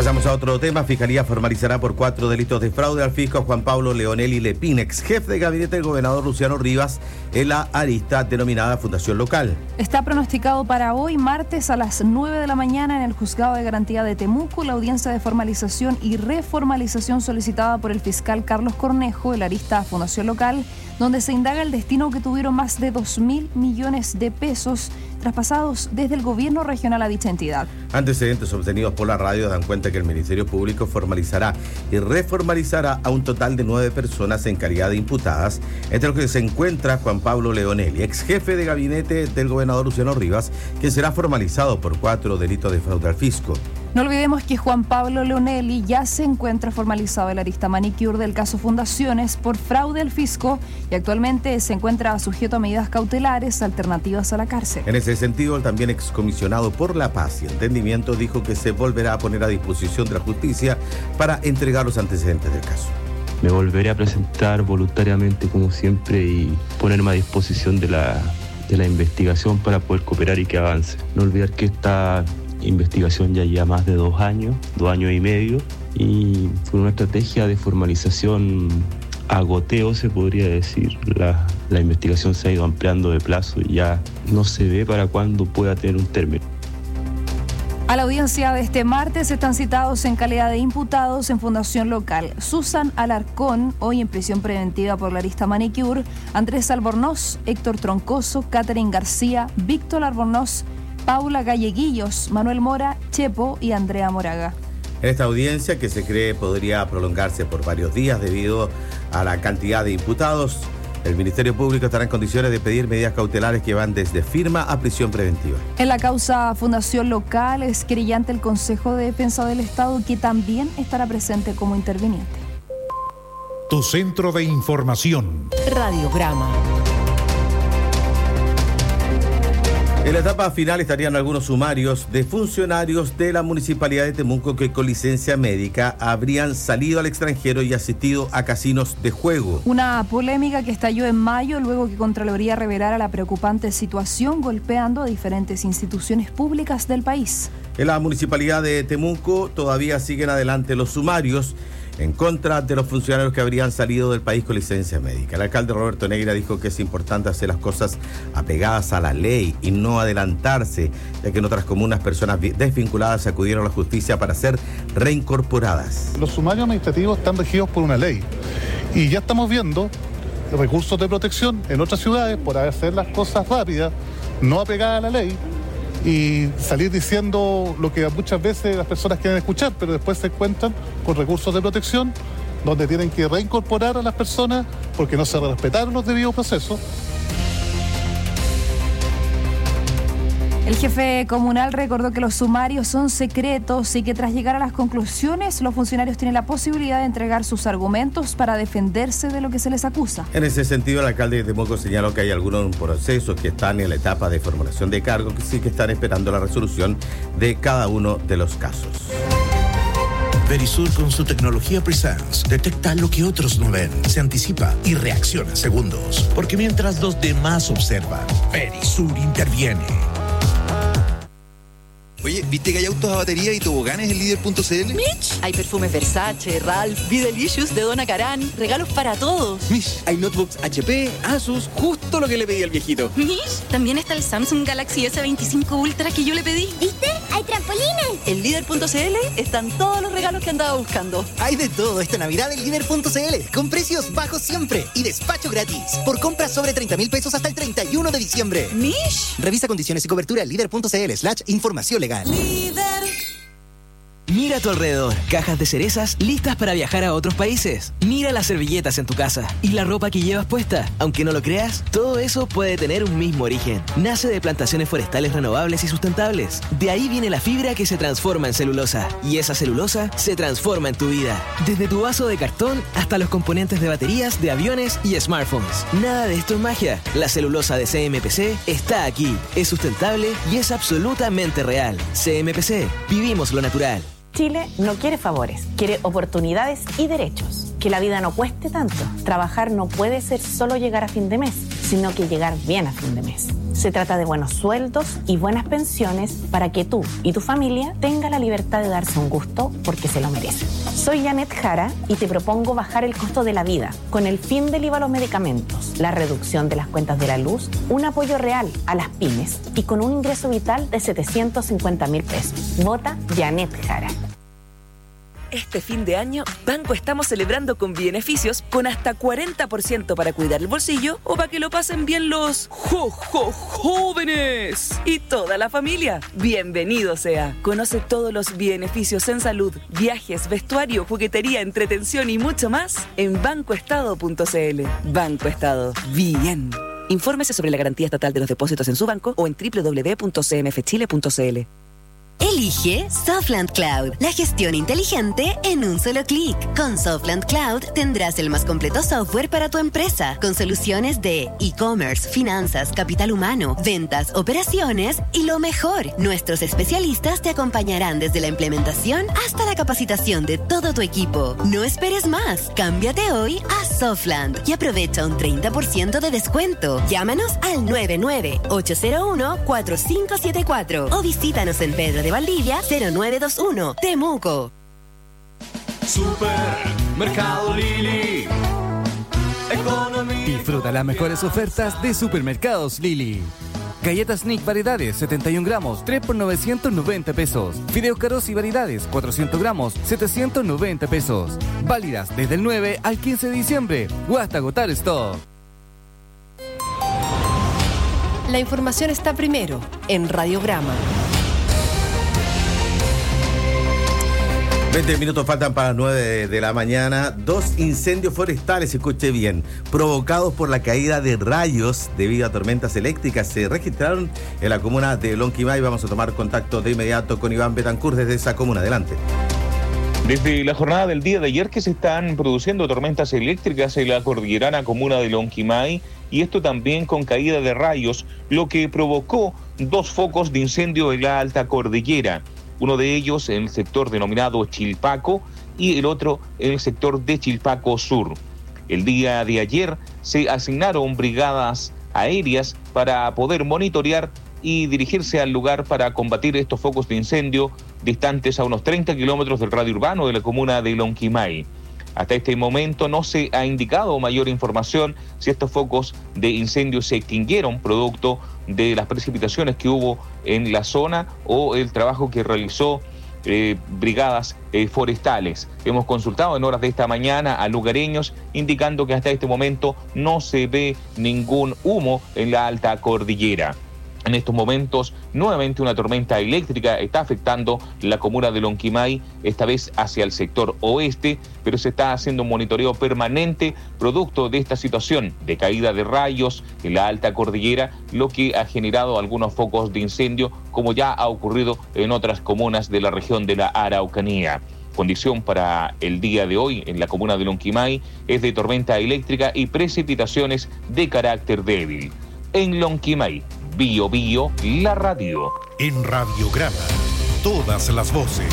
Pasamos a otro tema. Fiscalía formalizará por cuatro delitos de fraude al fisco a Juan Pablo Leonelli Lepín, ex jefe de gabinete del gobernador Luciano Rivas, en la arista denominada Fundación Local. Está pronosticado para hoy, martes, a las nueve de la mañana en el Juzgado de Garantía de Temuco, la audiencia de formalización y reformalización solicitada por el fiscal Carlos Cornejo, el arista Fundación Local, donde se indaga el destino que tuvieron más de dos mil millones de pesos traspasados desde el gobierno regional a dicha entidad. Antecedentes obtenidos por la radio dan cuenta que el Ministerio Público formalizará y reformalizará a un total de nueve personas en calidad de imputadas, entre los que se encuentra Juan Pablo Leonelli, ex jefe de gabinete del gobernador Luciano Rivas, quien será formalizado por cuatro delitos de fraude al fisco. No olvidemos que Juan Pablo Leonelli ya se encuentra formalizado en la arista manicure del caso Fundaciones por fraude al fisco y actualmente se encuentra sujeto a medidas cautelares alternativas a la cárcel. En ese sentido, el también excomisionado por la paz y entendimiento dijo que se volverá a poner a disposición de la justicia para entregar los antecedentes del caso. Me volveré a presentar voluntariamente como siempre y ponerme a disposición de la, de la investigación para poder cooperar y que avance. No olvidar que esta investigación ya lleva más de dos años, dos años y medio, y fue una estrategia de formalización a goteo, se podría decir. La, la investigación se ha ido ampliando de plazo y ya no se ve para cuándo pueda tener un término. A la audiencia de este martes están citados en calidad de imputados en Fundación Local Susan Alarcón, hoy en prisión preventiva por la arista manicure, Andrés Albornoz, Héctor Troncoso, Catherine García, Víctor Albornoz, Paula Galleguillos, Manuel Mora, Chepo y Andrea Moraga. En esta audiencia, que se cree podría prolongarse por varios días debido a la cantidad de imputados, el Ministerio Público estará en condiciones de pedir medidas cautelares que van desde firma a prisión preventiva. En la causa Fundación Local es querellante el Consejo de Defensa del Estado, que también estará presente como interviniente. Tu centro de información. Radiograma. En la etapa final estarían algunos sumarios de funcionarios de la Municipalidad de Temuco que con licencia médica habrían salido al extranjero y asistido a casinos de juego. Una polémica que estalló en mayo luego que Contraloría revelara la preocupante situación golpeando a diferentes instituciones públicas del país. En la Municipalidad de Temuco todavía siguen adelante los sumarios en contra de los funcionarios que habrían salido del país con licencia médica. El alcalde Roberto Negra dijo que es importante hacer las cosas apegadas a la ley y no adelantarse, ya que en otras comunas personas desvinculadas acudieron a la justicia para ser reincorporadas. Los sumarios administrativos están regidos por una ley y ya estamos viendo recursos de protección en otras ciudades por hacer las cosas rápidas, no apegadas a la ley, y salir diciendo lo que muchas veces las personas quieren escuchar, pero después se encuentran con recursos de protección donde tienen que reincorporar a las personas porque no se respetaron los debidos procesos. El jefe comunal recordó que los sumarios son secretos y que tras llegar a las conclusiones, los funcionarios tienen la posibilidad de entregar sus argumentos para defenderse de lo que se les acusa. En ese sentido, el alcalde de Temuco señaló que hay algunos procesos que están en la etapa de formulación de cargo que sí que están esperando la resolución de cada uno de los casos. Verisur, con su tecnología Presence, detecta lo que otros no ven, se anticipa y reacciona en segundos. Porque mientras los demás observan, Verisur interviene. Oye, ¿viste que hay autos a batería y toboganes en líder punto c l? Mitch, hay perfumes Versace, Ralph, Be Delicious de Donna Karan, regalos para todos. Mitch, hay notebooks H P, Asus, justo lo que le pedí al viejito. Mitch, también está el Samsung Galaxy S veinticinco Ultra que yo le pedí. ¿Viste? ¡Hay trampolines! En líder punto c l están todos los regalos que andaba buscando. Hay de todo esta Navidad en líder punto c l, con precios bajos siempre y despacho gratis. Por compras sobre treinta mil pesos hasta el treinta y uno de diciembre. Mish. Revisa condiciones y cobertura en líder punto c l slash información legal. Líder. Mira a tu alrededor, cajas de cerezas listas para viajar a otros países. Mira las servilletas en tu casa y la ropa que llevas puesta. Aunque no lo creas, todo eso puede tener un mismo origen. Nace de plantaciones forestales renovables y sustentables. De ahí viene la fibra que se transforma en celulosa. Y esa celulosa se transforma en tu vida. Desde tu vaso de cartón hasta los componentes de baterías, de aviones y smartphones. Nada de esto es magia. La celulosa de C M P C está aquí. Es sustentable y es absolutamente real. C M P C. Vivimos lo natural. Chile no quiere favores, quiere oportunidades y derechos. Que la vida no cueste tanto. Trabajar no puede ser solo llegar a fin de mes. sino que llegar bien a fin de mes. Se trata de buenos sueldos y buenas pensiones para que tú y tu familia tengan la libertad de darse un gusto porque se lo merecen. Soy Janet Jara y te propongo bajar el costo de la vida con el fin del I V A a los medicamentos, la reducción de las cuentas de la luz, un apoyo real a las pymes y con un ingreso vital de setecientos cincuenta mil pesos. Vota Janet Jara. Este fin de año, Banco estamos celebrando con beneficios con hasta cuarenta por ciento para cuidar el bolsillo o para que lo pasen bien los jo, jo, jóvenes y toda la familia. Bienvenido sea. Conoce todos los beneficios en salud, viajes, vestuario, juguetería, entretención y mucho más en banco estado punto c l. Banco Estado. Bien. Infórmese sobre la garantía estatal de los depósitos en su banco o en doble u doble u doble u punto c m f chile punto c l. Elige Softland Cloud, la gestión inteligente en un solo clic. Con Softland Cloud tendrás el más completo software para tu empresa, con soluciones de e-commerce, finanzas, capital humano, ventas, operaciones y lo mejor, nuestros especialistas te acompañarán desde la implementación hasta la capacitación de todo tu equipo. No esperes más, cámbiate hoy a Softland y aprovecha un treinta por ciento de descuento. Llámanos al nueve nueve ocho cero uno cuatro cinco siete cuatro o visítanos en Pedro de Valdivia cero nueve dos uno, Temuco. Supermercado Lili. Economía. Disfruta las mejores ofertas de Supermercados Lili. Galletas Nick variedades setenta y un gramos, tres por novecientos noventa pesos. Fideos Caros y variedades cuatrocientos gramos, setecientos noventa pesos. Válidas desde el nueve al quince de diciembre o hasta agotar stock. La información está primero en Radiograma. veinte minutos faltan para las nueve de la mañana. Dos incendios forestales, escuche bien, provocados por la caída de rayos debido a tormentas eléctricas, se registraron en la comuna de Lonquimay. Vamos a tomar contacto de inmediato con Iván Betancourt desde esa comuna. Adelante. Desde la jornada del día de ayer que se están produciendo tormentas eléctricas en la cordillerana comuna de Lonquimay, y esto también con caída de rayos, lo que provocó dos focos de incendio en la alta cordillera. Uno de ellos en el sector denominado Chilpaco y el otro en el sector de Chilpaco Sur. El día de ayer se asignaron brigadas aéreas para poder monitorear y dirigirse al lugar para combatir estos focos de incendio distantes a unos treinta kilómetros del radio urbano de la comuna de Lonquimay. Hasta este momento no se ha indicado mayor información si estos focos de incendio se extinguieron producto de las precipitaciones que hubo en la zona o el trabajo que realizó eh, brigadas eh, forestales. Hemos consultado en horas de esta mañana a lugareños indicando que hasta este momento no se ve ningún humo en la alta cordillera. En estos momentos, nuevamente una tormenta eléctrica está afectando la comuna de Lonquimay, esta vez hacia el sector oeste, pero se está haciendo un monitoreo permanente producto de esta situación de caída de rayos en la alta cordillera, lo que ha generado algunos focos de incendio, como ya ha ocurrido en otras comunas de la región de la Araucanía. Condición para el día de hoy en la comuna de Lonquimay es de tormenta eléctrica y precipitaciones de carácter débil. En Lonquimay, Bio Bio, la radio. En Radiograma, todas las voces.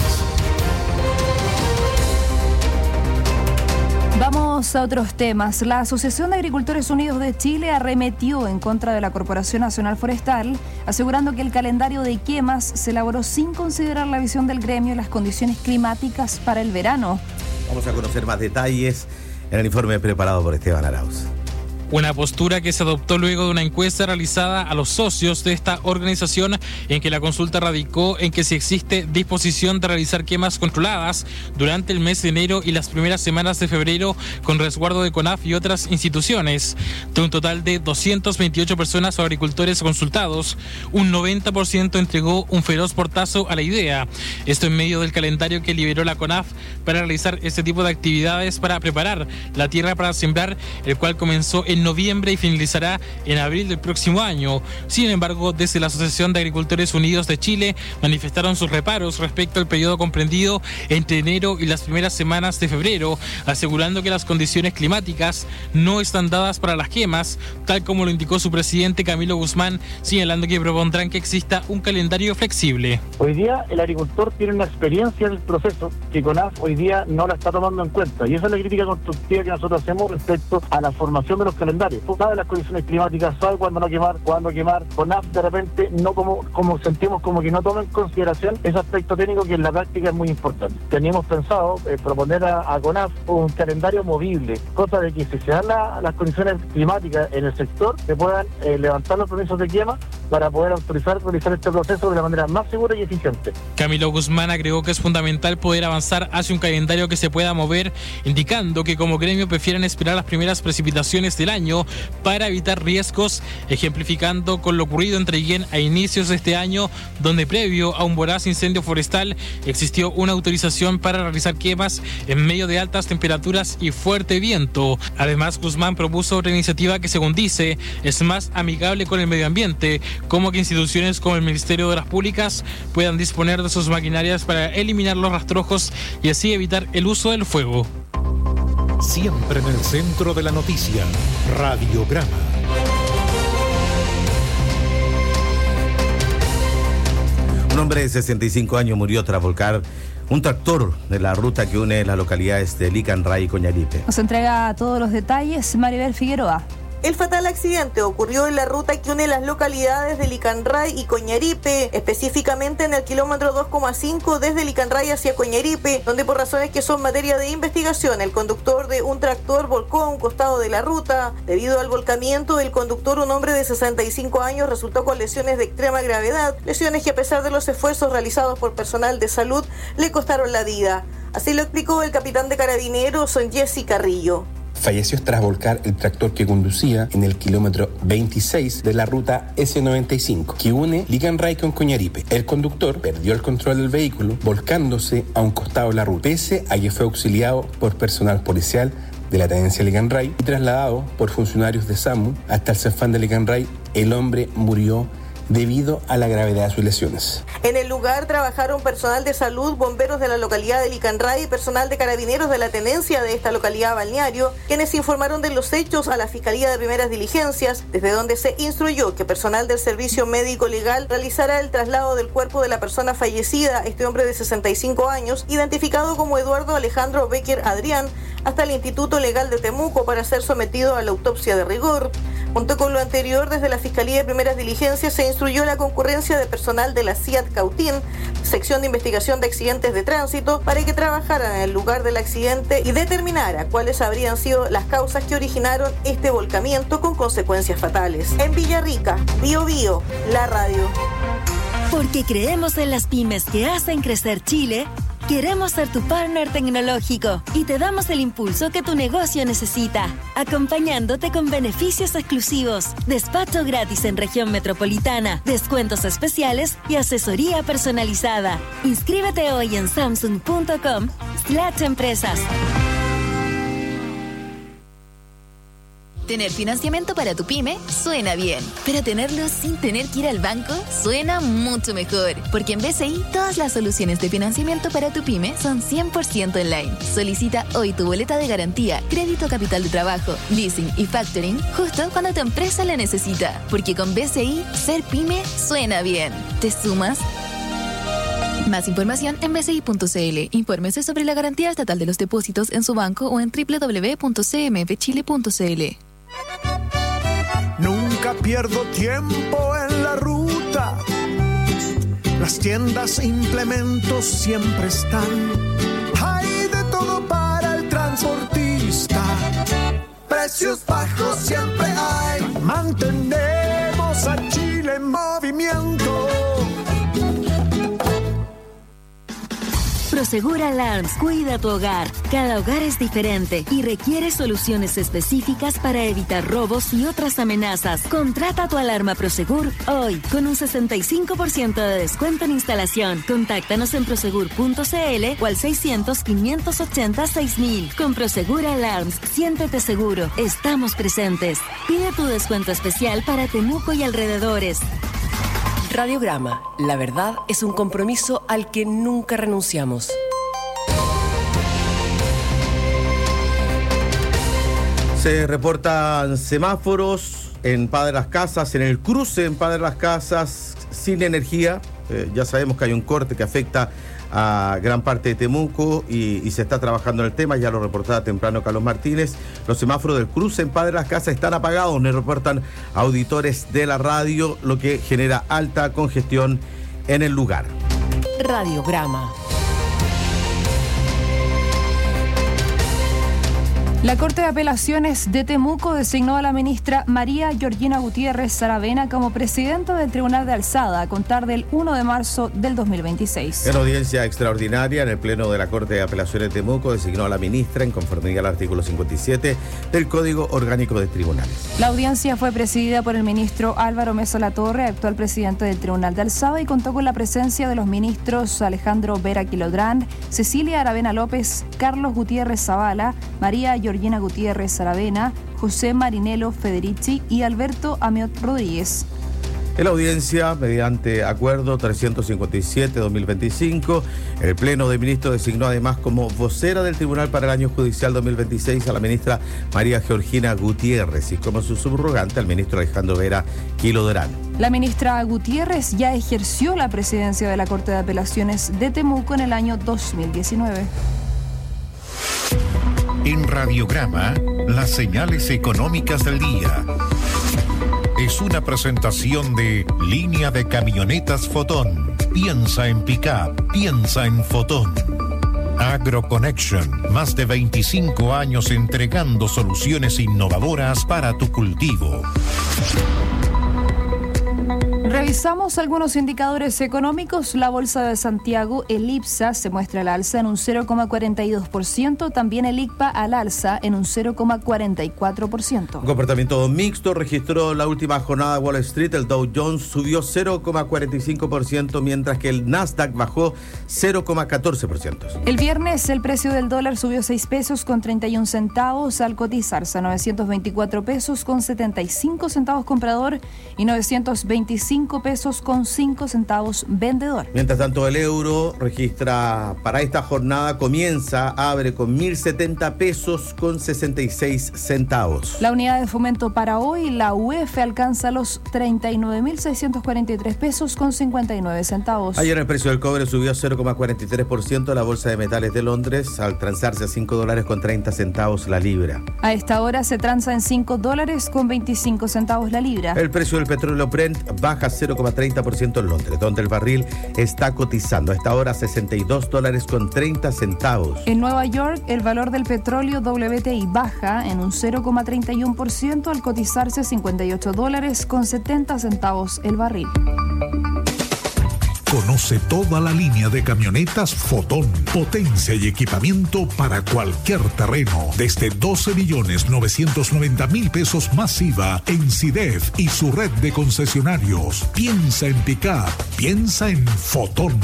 Vamos a otros temas. La Asociación de Agricultores Unidos de Chile arremetió en contra de la Corporación Nacional Forestal, asegurando que el calendario de quemas se elaboró sin considerar la visión del gremio y las condiciones climáticas para el verano. Vamos a conocer más detalles en el informe preparado por Esteban Arauz. Una postura que se adoptó luego de una encuesta realizada a los socios de esta organización, en que la consulta radicó en que si existe disposición de realizar quemas controladas durante el mes de enero y las primeras semanas de febrero con resguardo de CONAF y otras instituciones. De un total de doscientas veintiocho personas o agricultores consultados, un noventa por ciento entregó un feroz portazo a la idea. Esto en medio del calendario que liberó la CONAF para realizar este tipo de actividades para preparar la tierra para sembrar, el cual comenzó en noviembre y finalizará en abril del próximo año. Sin embargo, desde la Asociación de Agricultores Unidos de Chile manifestaron sus reparos respecto al periodo comprendido entre enero y las primeras semanas de febrero, asegurando que las condiciones climáticas no están dadas para las quemas, tal como lo indicó su presidente Camilo Guzmán, señalando que propondrán que exista un calendario flexible. Hoy día el agricultor tiene una experiencia en el proceso que CONAF hoy día no la está tomando en cuenta, y esa es la crítica constructiva que nosotros hacemos respecto a la formación de los calendarios calendario. Dadas las condiciones climáticas, sabe cuándo no quemar, cuándo quemar. CONAF de repente no como, como sentimos como que no toma en consideración ese aspecto técnico que en la práctica es muy importante. Teníamos pensado eh, proponer a, a CONAF un calendario movible, cosa de que si se dan la, las condiciones climáticas en el sector, se puedan eh, levantar los permisos de quema para poder autorizar realizar este proceso de la manera más segura y eficiente. Camilo Guzmán agregó que es fundamental poder avanzar hacia un calendario que se pueda mover, indicando que como gremio prefieren esperar las primeras precipitaciones del año para evitar riesgos, ejemplificando con lo ocurrido en Traiguén a inicios de este año, donde previo a un voraz incendio forestal existió una autorización para realizar quemas en medio de altas temperaturas y fuerte viento. Además, Guzmán propuso otra iniciativa que, según dice, es más amigable con el medio ambiente, como que instituciones como el Ministerio de las Públicas puedan disponer de sus maquinarias para eliminar los rastrojos y así evitar el uso del fuego. Siempre en el centro de la noticia, Radiograma. Un hombre de sesenta y cinco años murió tras volcar un tractor de la ruta que une las localidades de Licanray y Coñaripe. Nos entrega todos los detalles Maribel Figueroa. El fatal accidente ocurrió en la ruta que une las localidades de Licanray y Coñaripe, específicamente en el kilómetro dos coma cinco desde Licanray hacia Coñaripe, donde por razones que son materia de investigación, el conductor de un tractor volcó a un costado de la ruta. Debido al volcamiento, el conductor, un hombre de sesenta y cinco años, resultó con lesiones de extrema gravedad, lesiones que a pesar de los esfuerzos realizados por personal de salud, le costaron la vida. Así lo explicó el capitán de Carabineros, Jesse Carrillo. Falleció tras volcar el tractor que conducía en el kilómetro veintiséis de la ruta ese noventa y cinco, que une Licanray con Coñaripe. El conductor perdió el control del vehículo, volcándose a un costado de la ruta, pese a que fue auxiliado por personal policial de la tenencia Licanray y trasladado por funcionarios de SAMU hasta el Cefam de Licanray. El hombre murió debido a la gravedad de sus lesiones. En el lugar trabajaron personal de salud, bomberos de la localidad de Licanray y personal de carabineros de la tenencia de esta localidad balneario, quienes informaron de los hechos a la Fiscalía de Primeras Diligencias, desde donde se instruyó que personal del Servicio Médico Legal realizará el traslado del cuerpo de la persona fallecida, este hombre de sesenta y cinco años, identificado como Eduardo Alejandro Becker Adrián, hasta el Instituto Legal de Temuco para ser sometido a la autopsia de rigor. Junto con lo anterior, desde la Fiscalía de Primeras Diligencias se instruyó la concurrencia de personal de la C I A T Cautín, sección de investigación de accidentes de tránsito, para que trabajaran en el lugar del accidente y determinara cuáles habrían sido las causas que originaron este volcamiento con consecuencias fatales. En Villarrica, Bio Bio, la radio. Porque creemos en las pymes que hacen crecer Chile, queremos ser tu partner tecnológico y te damos el impulso que tu negocio necesita, acompañándote con beneficios exclusivos, despacho gratis en región metropolitana, descuentos especiales y asesoría personalizada. Inscríbete hoy en samsung punto com slash empresas. Tener financiamiento para tu pyme suena bien, pero tenerlo sin tener que ir al banco suena mucho mejor, porque en B C I todas las soluciones de financiamiento para tu pyme son cien por ciento online. Solicita hoy tu boleta de garantía, crédito capital de trabajo, leasing y factoring justo cuando tu empresa la necesita, porque con B C I ser pyme suena bien. ¿Te sumas? Más información en b c i punto c l. Infórmese sobre la garantía estatal de los depósitos en su banco o en doble u doble u doble u punto c m f chile punto c l. Nunca pierdo tiempo en la ruta. Las tiendas e implementos siempre están. Hay de todo para el transportista. Precios bajos siempre hay. Mantenemos a Chile en movimiento. Prosegur Alarms cuida tu hogar. Cada hogar es diferente y requiere soluciones específicas para evitar robos y otras amenazas. Contrata tu alarma Prosegur hoy con un sesenta y cinco por ciento de descuento en instalación. Contáctanos en prosegur punto c l o al seiscientos, quinientos ochenta, seis mil. Con Prosegur Alarms, siéntete seguro. Estamos presentes. Pide tu descuento especial para Temuco y alrededores. Radiograma. La verdad es un compromiso al que nunca renunciamos. Se reportan semáforos en Padre Las Casas, en el cruce en Padre Las Casas, sin energía. Eh, ya sabemos que hay un corte que afecta a gran parte de Temuco y, y se está trabajando en el tema, ya lo reportaba temprano Carlos Martínez. Los semáforos del cruce en Padre Las Casas están apagados, nos reportan auditores de la radio, lo que genera alta congestión en el lugar. Radiograma. La Corte de Apelaciones de Temuco designó a la ministra María Georgina Gutiérrez Saravena como presidenta del Tribunal de Alzada a contar del primero de marzo del dos mil veintiséis. En audiencia extraordinaria en el Pleno de la Corte de Apelaciones de Temuco designó a la ministra en conformidad al artículo cincuenta y siete del Código Orgánico de Tribunales. La audiencia fue presidida por el ministro Álvaro Mesa Latorre, actual presidente del Tribunal de Alzada, y contó con la presencia de los ministros Alejandro Vera Quilodrán, Cecilia Aravena López, Carlos Gutiérrez Zavala, María Georgina Georgina Gutiérrez Saravena, José Marinelo Federici y Alberto Amiot Rodríguez. En la audiencia, mediante acuerdo trescientos cincuenta y siete barra dos mil veinticinco, el Pleno de Ministros designó además como vocera del Tribunal para el año judicial dos mil veintiséis a la ministra María Georgina Gutiérrez y como su subrogante al ministro Alejandro Vera Quilodrán. La ministra Gutiérrez ya ejerció la presidencia de la Corte de Apelaciones de Temuco en el año dos mil diecinueve. En Radiograma, las señales económicas del día. Es una presentación de Línea de Camionetas Fotón. Piensa en pick-up, piensa en Fotón. AgroConnection, más de veinticinco años entregando soluciones innovadoras para tu cultivo. Revisamos algunos indicadores económicos. La Bolsa de Santiago, el IPSA, se muestra al alza en un cero coma cuarenta y dos por ciento. También el I C P A al alza en un cero coma cuarenta y cuatro por ciento. Un comportamiento mixto registró la última jornada de Wall Street. El Dow Jones subió cero coma cuarenta y cinco por ciento, mientras que el Nasdaq bajó cero coma catorce por ciento. El viernes el precio del dólar subió seis pesos con treinta y un centavos al cotizarse a novecientos veinticuatro pesos con setenta y cinco centavos comprador y novecientos veinticinco pesos con cinco centavos vendedor. Mientras tanto, el euro registra para esta jornada, comienza, abre con mil setenta pesos con sesenta y seis centavos. La unidad de fomento para hoy, la U E F, alcanza los treinta y nueve mil seiscientos cuarenta y tres pesos con cincuenta y nueve centavos. Ayer el precio del cobre subió cero coma cuarenta y tres por ciento. La Bolsa de Metales de Londres al transarse a cinco dólares con treinta centavos la libra. A esta hora se transa en cinco dólares con veinticinco centavos la libra. El precio del petróleo Brent baja cero coma treinta por ciento en Londres, donde el barril está cotizando a esta hora sesenta y dos dólares con treinta centavos. En Nueva York, el valor del petróleo W T I baja en un cero coma treinta y uno por ciento al cotizarse a cincuenta y ocho dólares con setenta centavos el barril. Conoce toda la línea de camionetas Fotón. Potencia y equipamiento para cualquier terreno. Desde doce millones novecientos noventa mil pesos masiva en SIDEF y su red de concesionarios. Piensa en pick-up. Piensa en Fotón.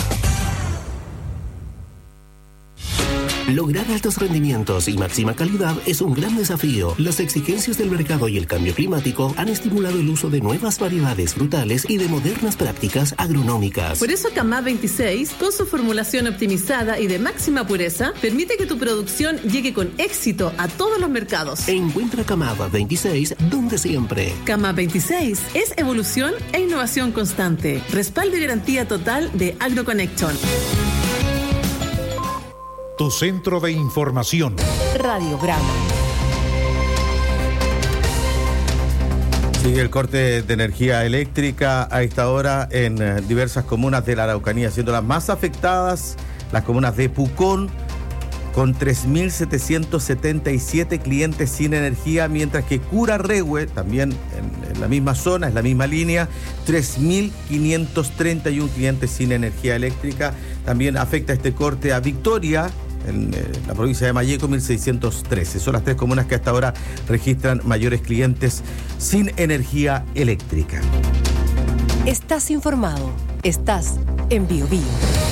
Lograr altos rendimientos y máxima calidad es un gran desafío. Las exigencias del mercado y el cambio climático han estimulado el uso de nuevas variedades frutales y de modernas prácticas agronómicas. Por eso Camá veintiséis, con su formulación optimizada y de máxima pureza, permite que tu producción llegue con éxito a todos los mercados. Encuentra Camá veintiséis donde siempre. Camá veintiséis es evolución e innovación constante. Respaldo y garantía total de AgroConnection. Tu centro de información. Radiograma. Sigue el corte de energía eléctrica a esta hora en eh, diversas comunas de la Araucanía, siendo las más afectadas las comunas de Pucón, con tres mil setecientos setenta y siete clientes sin energía, mientras que Curarrehue, también en, en la misma zona, es la misma línea, tres mil quinientos treinta y uno clientes sin energía eléctrica. También afecta este corte a Victoria, en eh, la provincia de Malleco, mil seiscientos trece. Son las tres comunas que hasta ahora registran mayores clientes sin energía eléctrica. Estás informado. Estás en Bio Bio.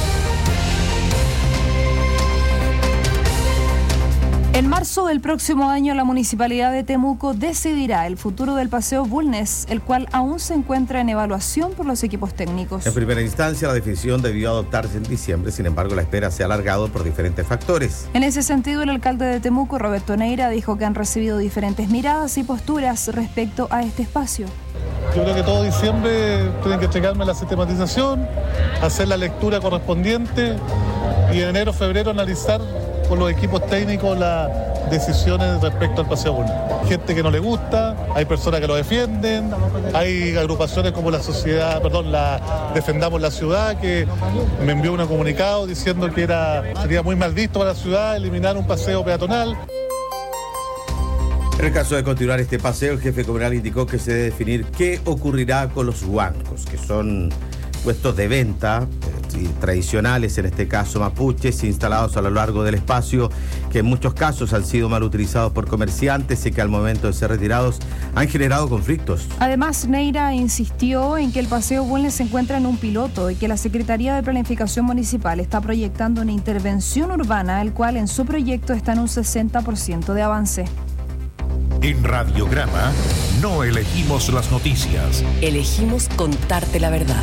En marzo del próximo año, la Municipalidad de Temuco decidirá el futuro del Paseo Bulnes, el cual aún se encuentra en evaluación por los equipos técnicos. En primera instancia, la decisión debió adoptarse en diciembre, sin embargo, la espera se ha alargado por diferentes factores. En ese sentido, el alcalde de Temuco, Roberto Neira, dijo que han recibido diferentes miradas y posturas respecto a este espacio. Yo creo que todo diciembre tienen que checarme la sistematización, hacer la lectura correspondiente y en enero, febrero analizar con los equipos técnicos las decisiones respecto al Paseo Bulnes. Gente que no le gusta, hay personas que lo defienden, hay agrupaciones como la sociedad, perdón, la Defendamos la Ciudad, que me envió un comunicado diciendo que era, sería muy mal visto para la ciudad eliminar un paseo peatonal. En el caso de continuar este paseo, el jefe comunal indicó que se debe definir qué ocurrirá con los huancos, que son puestos de venta eh, tradicionales, en este caso mapuches, instalados a lo largo del espacio, que en muchos casos han sido mal utilizados por comerciantes y que al momento de ser retirados han generado conflictos. Además, Neira insistió en que el Paseo Bulnes se encuentra en un piloto y que la Secretaría de Planificación Municipal está proyectando una intervención urbana, el cual en su proyecto está en un sesenta por ciento de avance. En Radiograma no elegimos las noticias. Elegimos contarte la verdad.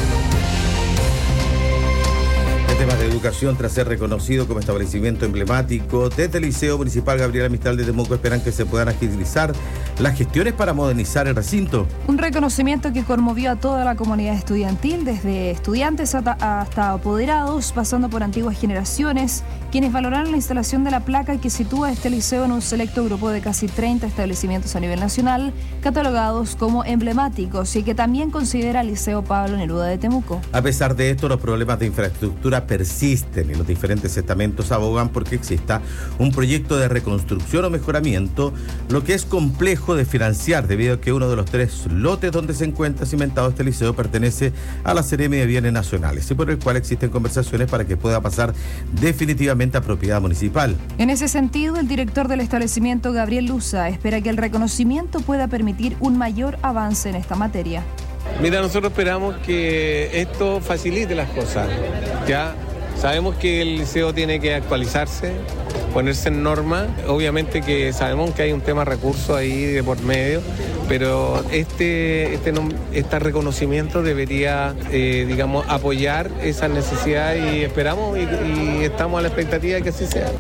En temas de educación, tras ser reconocido como establecimiento emblemático, desde el Liceo Municipal Gabriela Mistral de Temuco esperan que se puedan agilizar las gestiones para modernizar el recinto. Un reconocimiento que conmovió a toda la comunidad estudiantil, desde estudiantes hasta apoderados, pasando por antiguas generaciones, quienes valoraron la instalación de la placa que sitúa este liceo en un selecto grupo de casi treinta establecimientos a nivel nacional, catalogados como emblemáticos, y que también considera el Liceo Pablo Neruda de Temuco. A pesar de esto, los problemas de infraestructura persisten y los diferentes estamentos abogan porque exista un proyecto de reconstrucción o mejoramiento, lo que es complejo de financiar debido a que uno de los tres lotes donde se encuentra cimentado este liceo pertenece a la Seremi de Bienes Nacionales y por el cual existen conversaciones para que pueda pasar definitivamente a propiedad municipal. En ese sentido, el director del establecimiento, Gabriel Luza, espera que el reconocimiento pueda permitir un mayor avance en esta materia. Mira, nosotros esperamos que esto facilite las cosas. Ya sabemos que el liceo tiene que actualizarse, ponerse en norma. Obviamente que sabemos que hay un tema recurso ahí de por medio, pero este, este, este reconocimiento debería, eh, digamos, apoyar esa necesidad y esperamos y, y estamos a la expectativa de que así sea.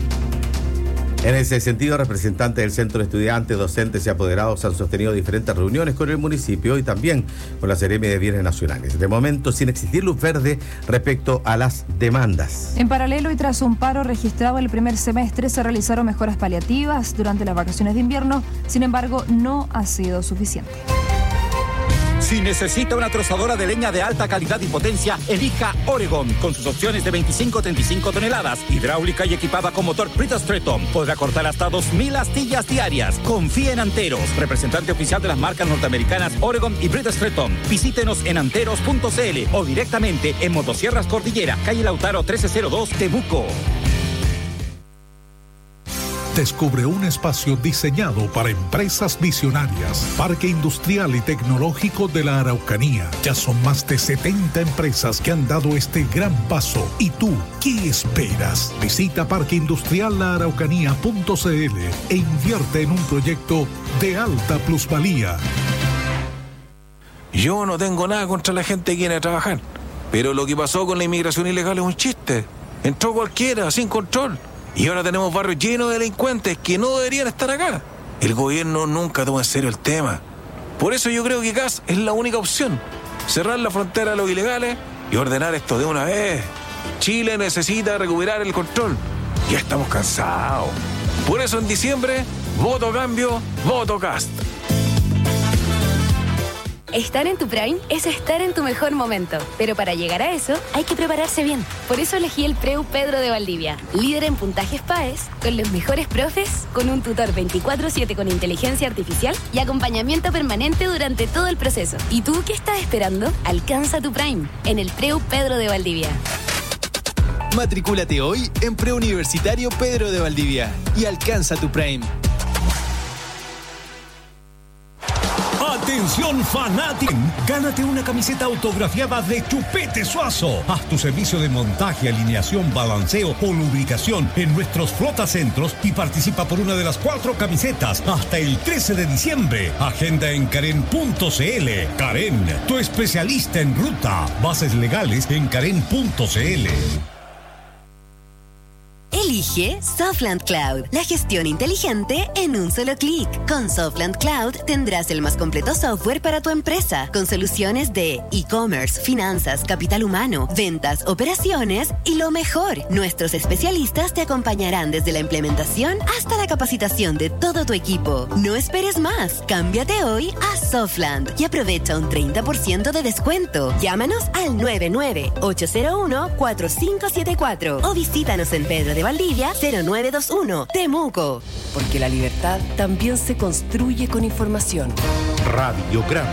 En ese sentido, representantes del Centro de Estudiantes, docentes y apoderados han sostenido diferentes reuniones con el municipio y también con la Seremi de Bienes Nacionales. De momento, sin existir luz verde respecto a las demandas. En paralelo y tras un paro registrado el primer semestre, se realizaron mejoras paliativas durante las vacaciones de invierno. Sin embargo, no ha sido suficiente. Si necesita una trozadora de leña de alta calidad y potencia, elija Oregon, con sus opciones de veinticinco a treinta y cinco toneladas, hidráulica y equipada con motor Brita-Stratton. Podrá cortar hasta dos mil astillas diarias. Confíe en Anteros, representante oficial de las marcas norteamericanas Oregon y Brita-Stratton. Visítenos en anteros punto c l o directamente en Motosierras Cordillera, calle Lautaro trece cero dos, Temuco. Descubre un espacio diseñado para empresas visionarias. Parque Industrial y Tecnológico de la Araucanía. Ya son más de setenta empresas que han dado este gran paso. ¿Y tú qué esperas? Visita parque industrial la araucanía punto c l e invierte en un proyecto de alta plusvalía. Yo no tengo nada contra la gente que viene a trabajar, pero lo que pasó con la inmigración ilegal es un chiste. Entró cualquiera, sin control. Y ahora tenemos barrios llenos de delincuentes que no deberían estar acá. El gobierno nunca toma en serio el tema. Por eso yo creo que gas es la única opción. Cerrar la frontera a los ilegales y ordenar esto de una vez. Chile necesita recuperar el control. Ya estamos cansados. Por eso en diciembre, voto cambio, voto Cast. Estar en tu prime es estar en tu mejor momento, pero para llegar a eso hay que prepararse bien. Por eso elegí el Preu Pedro de Valdivia, líder en puntajes P A E S, con los mejores profes, con un tutor veinticuatro siete con inteligencia artificial y acompañamiento permanente durante todo el proceso. ¿Y tú qué estás esperando? Alcanza tu prime en el Preu Pedro de Valdivia. Matricúlate hoy en Preuniversitario Pedro de Valdivia y alcanza tu prime. Atención fanático, gánate una camiseta autografiada de Chupete Suazo. Haz tu servicio de montaje, alineación, balanceo o lubricación en nuestros flotacentros y participa por una de las cuatro camisetas hasta el trece de diciembre. Agenda en Karen punto c l. Karen, tu especialista en ruta. Bases legales en Karen punto c l. Elige Softland Cloud, la gestión inteligente en un solo clic. Con Softland Cloud tendrás el más completo software para tu empresa, con soluciones de e-commerce, finanzas, capital humano, ventas, operaciones y lo mejor, nuestros especialistas te acompañarán desde la implementación hasta la capacitación de todo tu equipo. No esperes más, cámbiate hoy a Softland y aprovecha un treinta por ciento de descuento. Llámanos al nueve nueve ocho cero uno cuatro cinco siete cuatro o visítanos en Pedro de Valdivia cero nueve dos uno, Temuco. Porque la libertad también se construye con información. Radiograma.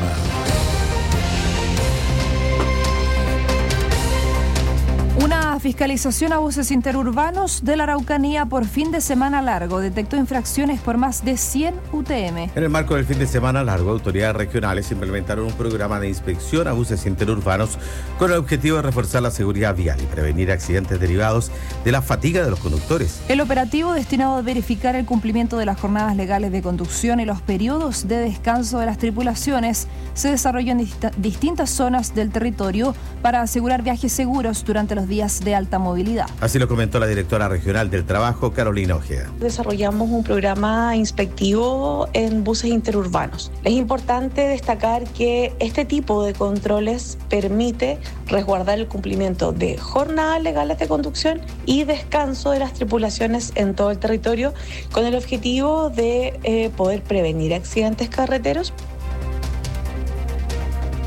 Una fiscalización a buses interurbanos de la Araucanía por fin de semana largo detectó infracciones por más de cien U T M. En el marco del fin de semana largo, autoridades regionales implementaron un programa de inspección a buses interurbanos con el objetivo de reforzar la seguridad vial y prevenir accidentes derivados de la fatiga de los conductores. El operativo, destinado a verificar el cumplimiento de las jornadas legales de conducción y los periodos de descanso de las tripulaciones, se desarrolló en dist- distintas zonas del territorio para asegurar viajes seguros durante los días de alta movilidad. Así lo comentó la directora regional del trabajo, Carolina Ojeda. Desarrollamos un programa inspectivo en buses interurbanos. Es importante destacar que este tipo de controles permite resguardar el cumplimiento de jornadas legales de conducción y descanso de las tripulaciones en todo el territorio, con el objetivo de eh, poder prevenir accidentes carreteros